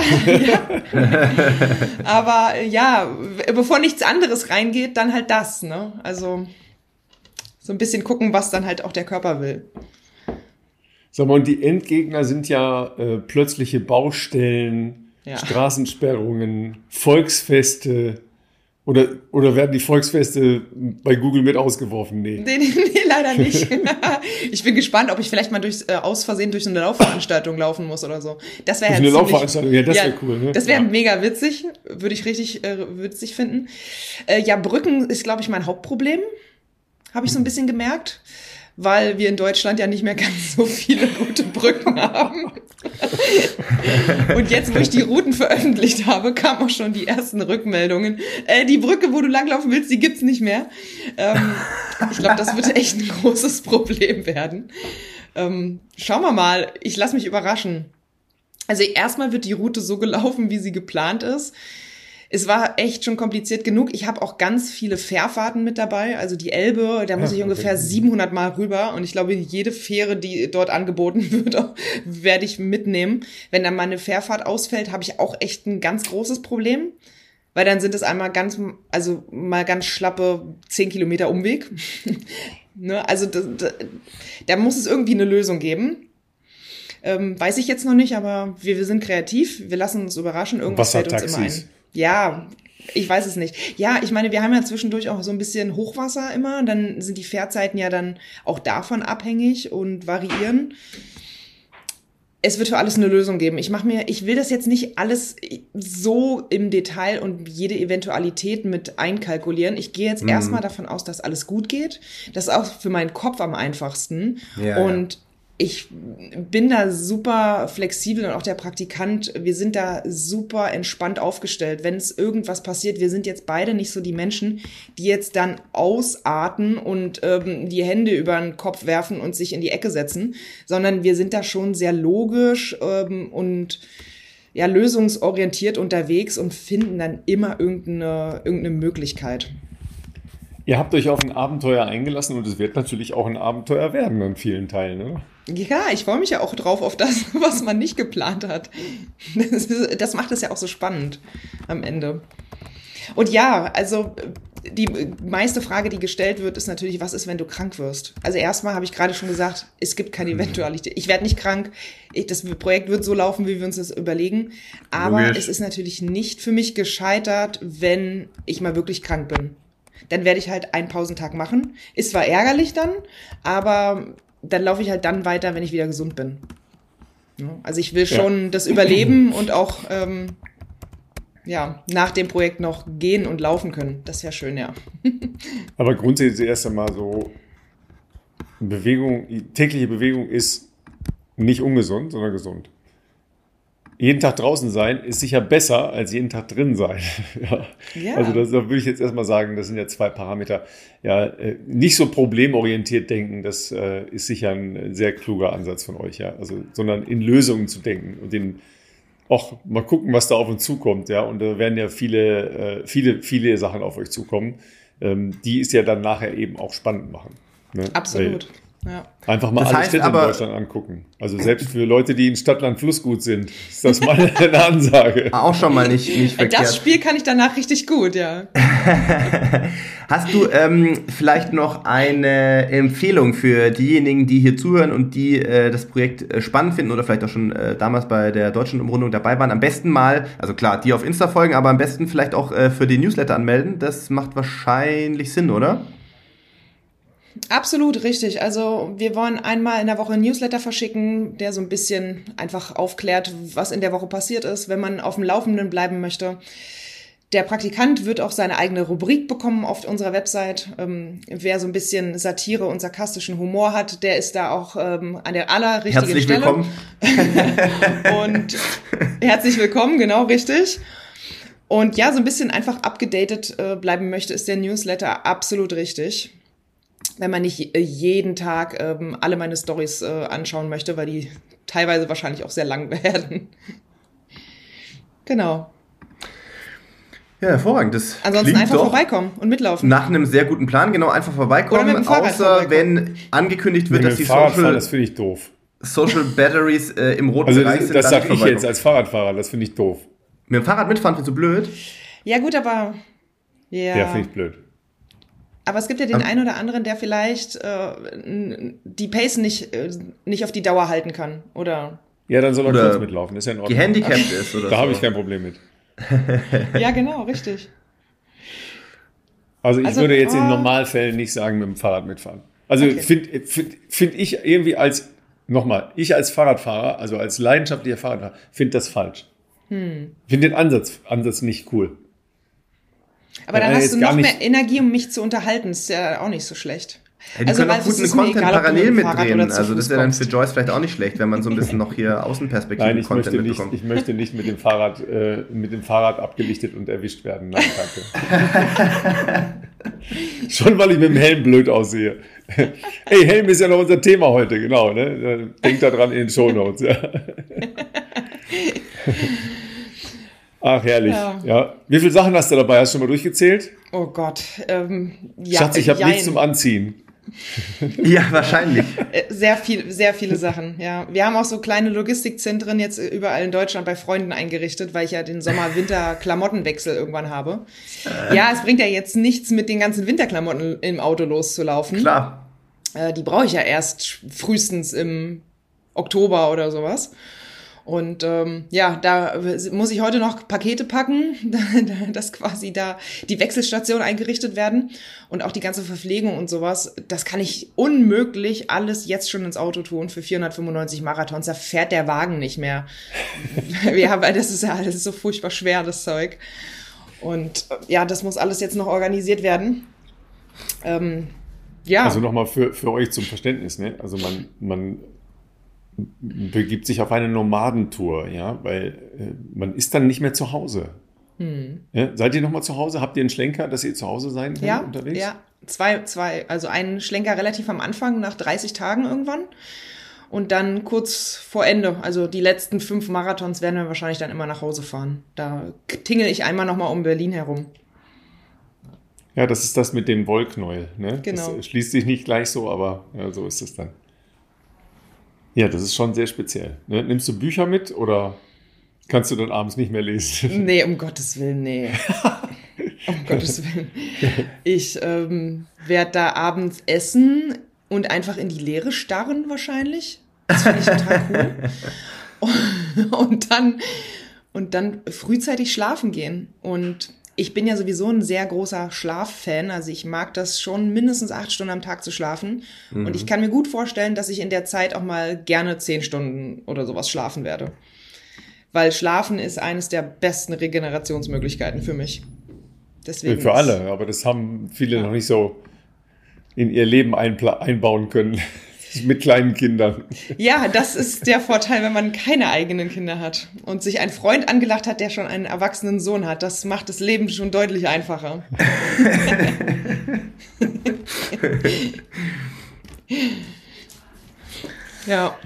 Aber bevor nichts anderes reingeht, dann halt das, ne? Also so ein bisschen gucken, was dann halt auch der Körper will. Sag mal, und die Endgegner sind ja plötzliche Baustellen, Straßensperrungen, Volksfeste. Oder werden die Volksfeste bei Google mit ausgeworfen? Nee, leider nicht. Ich bin gespannt, ob ich vielleicht mal aus Versehen durch eine Laufveranstaltung laufen muss oder so. Das wäre eine Laufveranstaltung, das wäre cool. Ne? Das wäre mega witzig, würde ich richtig witzig finden. Brücken ist, glaube ich, mein Hauptproblem, habe ich so ein bisschen gemerkt, weil wir in Deutschland ja nicht mehr ganz so viele gute Brücken haben. Und jetzt, wo ich die Routen veröffentlicht habe, kamen auch schon die ersten Rückmeldungen. Die Brücke, wo du langlaufen willst, die gibt's nicht mehr. Ich glaube, das wird echt ein großes Problem werden. Schauen wir mal. Ich lasse mich überraschen. Also erstmal wird die Route so gelaufen, wie sie geplant ist. es war echt schon kompliziert genug. Ich habe auch ganz viele Fährfahrten mit dabei. Also die Elbe, da muss ich ungefähr 700 Mal rüber. Und ich glaube, jede Fähre, die dort angeboten wird, werde ich mitnehmen. Wenn dann mal eine Fährfahrt ausfällt, habe ich auch echt ein ganz großes Problem. Weil dann sind es einmal mal ganz schlappe 10 Kilometer Umweg. Ne? Also da muss es irgendwie eine Lösung geben. Weiß ich jetzt noch nicht, aber wir sind kreativ. Wir lassen uns überraschen. Irgendwas fällt uns immer ein. Ja, ich weiß es nicht. Ja, ich meine, wir haben ja zwischendurch auch so ein bisschen Hochwasser immer. Dann sind die Fährzeiten ja dann auch davon abhängig und variieren. Es wird für alles eine Lösung geben. Ich will das jetzt nicht alles so im Detail und jede Eventualität mit einkalkulieren. Ich gehe jetzt erstmal davon aus, dass alles gut geht. Das ist auch für meinen Kopf am einfachsten. Ja, und ich bin da super flexibel und auch der Praktikant, wir sind da super entspannt aufgestellt. Wenn es irgendwas passiert, wir sind jetzt beide nicht so die Menschen, die jetzt dann ausarten und die Hände über den Kopf werfen und sich in die Ecke setzen, sondern wir sind da schon sehr logisch und ja, lösungsorientiert unterwegs und finden dann immer irgendeine Möglichkeit. Ihr habt euch auf ein Abenteuer eingelassen und es wird natürlich auch ein Abenteuer werden an vielen Teilen, oder? Ja, ich freue mich ja auch drauf auf das, was man nicht geplant hat. Das macht es ja auch so spannend am Ende. Und ja, also die meiste Frage, die gestellt wird, ist natürlich, was ist, wenn du krank wirst? Also erstmal habe ich gerade schon gesagt, es gibt keine Eventualität. Ich werde nicht krank. Das Projekt wird so laufen, wie wir uns das überlegen. Aber es ist natürlich nicht für mich gescheitert, wenn ich mal wirklich krank bin. Dann werde ich halt einen Pausentag machen. Ist zwar ärgerlich dann, aber dann laufe ich halt dann weiter, wenn ich wieder gesund bin. Also ich will schon das überleben und auch nach dem Projekt noch gehen und laufen können. Das ist ja schön, ja. Aber grundsätzlich erst einmal so, tägliche Bewegung ist nicht ungesund, sondern gesund. Jeden Tag draußen sein ist sicher besser als jeden Tag drin sein. Ja. Also da würde ich jetzt erstmal sagen, das sind ja 2 Parameter. Ja, nicht so problemorientiert denken, das ist sicher ein sehr kluger Ansatz von euch, ja. Also, sondern in Lösungen zu denken und mal gucken, was da auf uns zukommt, ja. Und da werden ja viele Sachen auf euch zukommen, die es ja dann nachher eben auch spannend machen. Ne? Absolut. Ja. Einfach mal alle Städte in Deutschland angucken. Also selbst für Leute, die in Stadtland Flussgut sind, ist das mal eine Ansage. Auch schon mal nicht verkehrt. Das Spiel kann ich danach richtig gut, ja. Hast du vielleicht noch eine Empfehlung für diejenigen, die hier zuhören und die das Projekt spannend finden oder vielleicht auch schon damals bei der Deutschland-Umrundung dabei waren? Am besten mal, also klar, die auf Insta folgen, aber am besten vielleicht auch für den Newsletter anmelden. Das macht wahrscheinlich Sinn, oder? Absolut richtig. Also wir wollen einmal in der Woche einen Newsletter verschicken, der so ein bisschen einfach aufklärt, was in der Woche passiert ist, wenn man auf dem Laufenden bleiben möchte. Der Praktikant wird auch seine eigene Rubrik bekommen auf unserer Website. Wer so ein bisschen Satire und sarkastischen Humor hat, der ist da auch an der allerrichtigen Stelle. Herzlich willkommen. Und herzlich willkommen, genau richtig. Und ja, so ein bisschen einfach abgedatet bleiben möchte, ist der Newsletter absolut richtig. Wenn man nicht jeden Tag alle meine Storys anschauen möchte, weil die teilweise wahrscheinlich auch sehr lang werden. Genau. Ja, hervorragend. Das ansonsten einfach vorbeikommen und mitlaufen. Nach einem sehr guten Plan, genau, einfach vorbeikommen. Oder mit dem Fahrrad außer wenn angekündigt wird, dass die das finde ich doof. Social Batteries im roten Bereich sind. Das sage ich jetzt als Fahrradfahrer, das finde ich doof. Mit dem Fahrrad mitfahren findest du blöd? Ja gut, aber ja, finde ich blöd. Aber es gibt ja den einen oder anderen, der vielleicht die Pace nicht auf die Dauer halten kann, oder? Ja, dann soll er kurz mitlaufen, ist ja in Ordnung. Gehandicapt ist oder Da habe ich kein Problem mit. Ja, genau, richtig. Also ich würde jetzt in Normalfällen nicht sagen, mit dem Fahrrad mitfahren. Also okay. Find ich irgendwie ich als Fahrradfahrer, also als leidenschaftlicher Fahrradfahrer, finde das falsch. Finde den Ansatz nicht cool. Aber dann hast du noch mehr Energie, um mich zu unterhalten. Ist ja auch nicht so schlecht. Ja, die können auch guten Content parallel mitdrehen. Also das wäre dann für Joyce vielleicht auch nicht schlecht, wenn man so ein bisschen noch hier Außenperspektiven-Content mitbekommt. Ich möchte nicht mit dem Fahrrad abgelichtet und erwischt werden. Nein, danke. Schon weil ich mit dem Helm blöd aussehe. Hey, Helm ist ja noch unser Thema heute, genau. Ne? Denkt da dran in den Shownotes. Ja. Ach, herrlich. Ja. Wie viele Sachen hast du dabei? Hast du schon mal durchgezählt? Oh Gott. Schatz, ich habe nichts zum Anziehen. Ja, wahrscheinlich. Sehr viele Sachen, ja. Wir haben auch so kleine Logistikzentren jetzt überall in Deutschland bei Freunden eingerichtet, weil ich ja den Sommer-Winter-Klamottenwechsel irgendwann habe. Ja, es bringt ja jetzt nichts, mit den ganzen Winterklamotten im Auto loszulaufen. Klar. Die brauche ich ja erst frühestens im Oktober oder sowas. Und da muss ich heute noch Pakete packen, dass quasi da die Wechselstationen eingerichtet werden und auch die ganze Verpflegung und sowas. Das kann ich unmöglich alles jetzt schon ins Auto tun für 495 Marathons. Da fährt der Wagen nicht mehr. Ja, weil das ist so furchtbar schwer, das Zeug. Und das muss alles jetzt noch organisiert werden. Also nochmal für euch zum Verständnis, ne? Also man begibt sich auf eine Nomadentour, ja, weil man ist dann nicht mehr zu Hause. Ja, seid ihr noch mal zu Hause? Habt ihr einen Schlenker, dass ihr zu Hause sein könnt unterwegs? Ja, zwei, also einen Schlenker relativ am Anfang, nach 30 Tagen irgendwann und dann kurz vor Ende, also die letzten 5 Marathons werden wir wahrscheinlich dann immer nach Hause fahren. Da tingel ich einmal noch mal um Berlin herum. Ja, das ist das mit dem Wollknäuel, ne? Genau. Das schließt sich nicht gleich so, aber ja, so ist es dann. Ja, das ist schon sehr speziell. Ne? Nimmst du Bücher mit oder kannst du dann abends nicht mehr lesen? Nee, um Gottes Willen, nee. Um Gottes Willen. Ich werde da abends essen und einfach in die Leere starren wahrscheinlich. Das finde ich total cool. Und dann frühzeitig schlafen gehen. Und ich bin ja sowieso ein sehr großer Schlaffan, also ich mag das schon, mindestens 8 Stunden am Tag zu schlafen. Und ich kann mir gut vorstellen, dass ich in der Zeit auch mal gerne 10 Stunden oder sowas schlafen werde. Weil Schlafen ist eines der besten Regenerationsmöglichkeiten für mich. Deswegen für alle, aber das haben viele noch nicht so in ihr Leben einbauen können. Mit kleinen Kindern. Ja, das ist der Vorteil, wenn man keine eigenen Kinder hat und sich ein Freund angelacht hat, der schon einen erwachsenen Sohn hat. Das macht das Leben schon deutlich einfacher. Ja.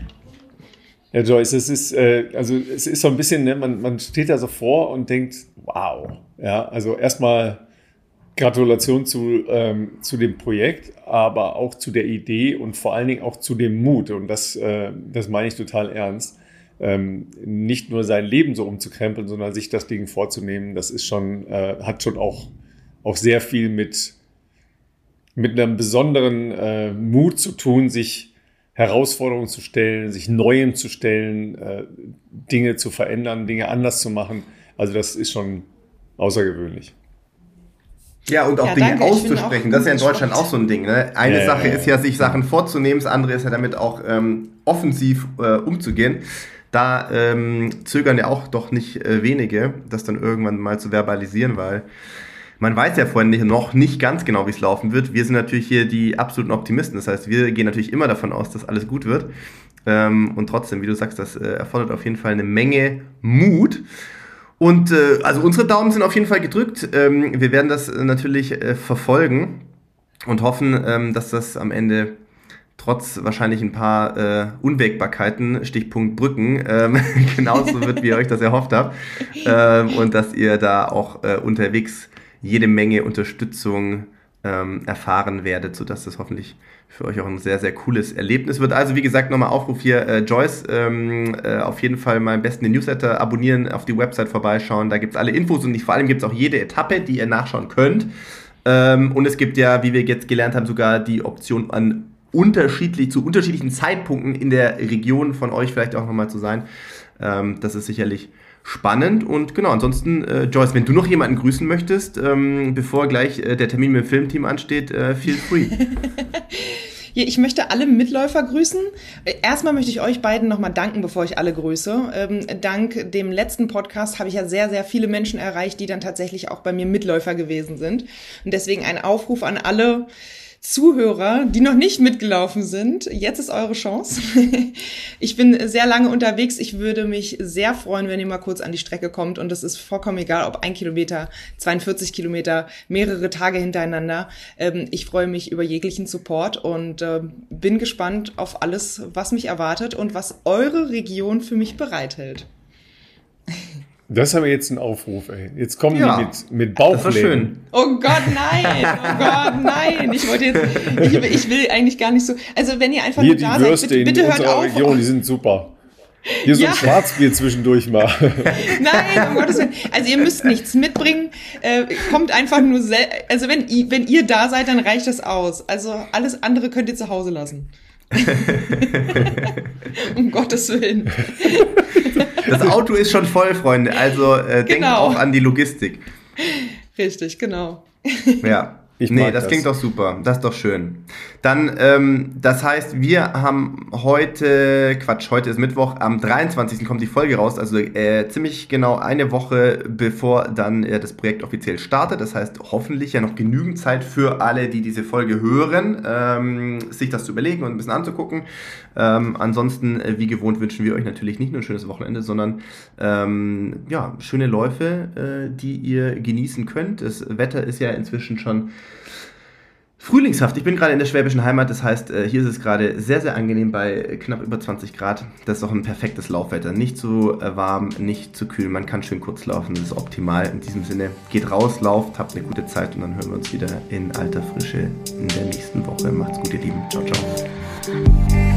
Ja, Joyce, es ist so ein bisschen, ne, man steht da so vor und denkt, wow. Ja, also erstmal Gratulation zu dem Projekt, aber auch zu der Idee und vor allen Dingen auch zu dem Mut. Und das meine ich total ernst. Nicht nur sein Leben so umzukrempeln, sondern sich das Ding vorzunehmen, das ist schon, hat schon auch sehr viel mit einem besonderen Mut zu tun, sich Herausforderungen zu stellen, sich Neuem zu stellen, Dinge zu verändern, Dinge anders zu machen. Also das ist schon außergewöhnlich. Ja, und auch Dinge auszusprechen. Das ist ja in Deutschland auch so ein Ding. Ne? Eine Sache ist ja, sich Sachen vorzunehmen, das andere ist ja damit auch offensiv umzugehen. Da zögern ja auch doch nicht wenige, das dann irgendwann mal zu verbalisieren, weil man weiß ja vorhin noch nicht ganz genau, wie es laufen wird. Wir sind natürlich hier die absoluten Optimisten. Das heißt, wir gehen natürlich immer davon aus, dass alles gut wird. Und trotzdem, wie du sagst, das erfordert auf jeden Fall eine Menge Mut. Und also unsere Daumen sind auf jeden Fall gedrückt. Wir werden das natürlich verfolgen und hoffen, dass das am Ende trotz wahrscheinlich ein paar Unwägbarkeiten, Stichpunkt Brücken, genauso wird, wie ihr euch das erhofft habt. Und dass ihr da auch unterwegs jede Menge Unterstützung erfahren werdet, sodass das hoffentlich für euch auch ein sehr, sehr cooles Erlebnis wird. Also wie gesagt, nochmal Aufruf hier, Joyce, auf jeden Fall mal am besten den Newsletter abonnieren, auf die Website vorbeischauen, da gibt es alle Infos und vor allem gibt es auch jede Etappe, die ihr nachschauen könnt. Und es gibt ja, wie wir jetzt gelernt haben, sogar die Option zu unterschiedlichen Zeitpunkten in der Region von euch vielleicht auch nochmal zu sein. Das ist sicherlich spannend und genau, ansonsten, Joyce, wenn du noch jemanden grüßen möchtest, bevor gleich der Termin mit dem Filmteam ansteht, feel free. Ja, ich möchte alle Mitläufer grüßen. Erstmal möchte ich euch beiden nochmal danken, bevor ich alle grüße. Dank dem letzten Podcast habe ich ja sehr, sehr viele Menschen erreicht, die dann tatsächlich auch bei mir Mitläufer gewesen sind. Und deswegen ein Aufruf an alle Zuhörer, die noch nicht mitgelaufen sind. Jetzt ist eure Chance. Ich bin sehr lange unterwegs. Ich würde mich sehr freuen, wenn ihr mal kurz an die Strecke kommt. Und es ist vollkommen egal, ob 1 Kilometer, 42 Kilometer, mehrere Tage hintereinander. Ich freue mich über jeglichen Support und bin gespannt auf alles, was mich erwartet und was eure Region für mich bereithält. Das ist aber jetzt ein Aufruf, ey. Jetzt kommen Ja, die mit Das war Bauchläden. schön. Oh Gott, nein! Oh Gott, nein! Ich will eigentlich gar nicht so. Also wenn ihr einfach Hier nur die da seid, Würste bitte in hört unserer auf. Region, die sind super. Hier so Ja. ein Schwarzbier zwischendurch mal. Nein, um Gottes Willen. Also ihr müsst nichts mitbringen. Kommt einfach nur also wenn ihr da seid, dann reicht das aus. Also alles andere könnt ihr zu Hause lassen. Um Gottes Willen. Das Auto ist schon voll, Freunde. Also denkt Genau. auch an die Logistik. Richtig, genau. Ja. Ich Nee, mag das das. klingt doch super. Das ist doch schön. Dann, das heißt, wir haben heute ist Mittwoch, am 23. kommt die Folge raus, also ziemlich genau eine Woche, bevor dann das Projekt offiziell startet. Das heißt, hoffentlich ja noch genügend Zeit für alle, die diese Folge hören, sich das zu überlegen und ein bisschen anzugucken. Ansonsten, wie gewohnt, wünschen wir euch natürlich nicht nur ein schönes Wochenende, sondern ja, schöne Läufe, die ihr genießen könnt. Das Wetter ist ja inzwischen schon frühlingshaft. Ich bin gerade in der schwäbischen Heimat, das heißt, hier ist es gerade sehr, sehr angenehm bei knapp über 20 Grad. Das ist auch ein perfektes Laufwetter. Nicht zu warm, nicht zu kühl. Man kann schön kurz laufen, das ist optimal. In diesem Sinne, geht raus, lauft, habt eine gute Zeit und dann hören wir uns wieder in alter Frische in der nächsten Woche. Macht's gut, ihr Lieben. Ciao, ciao.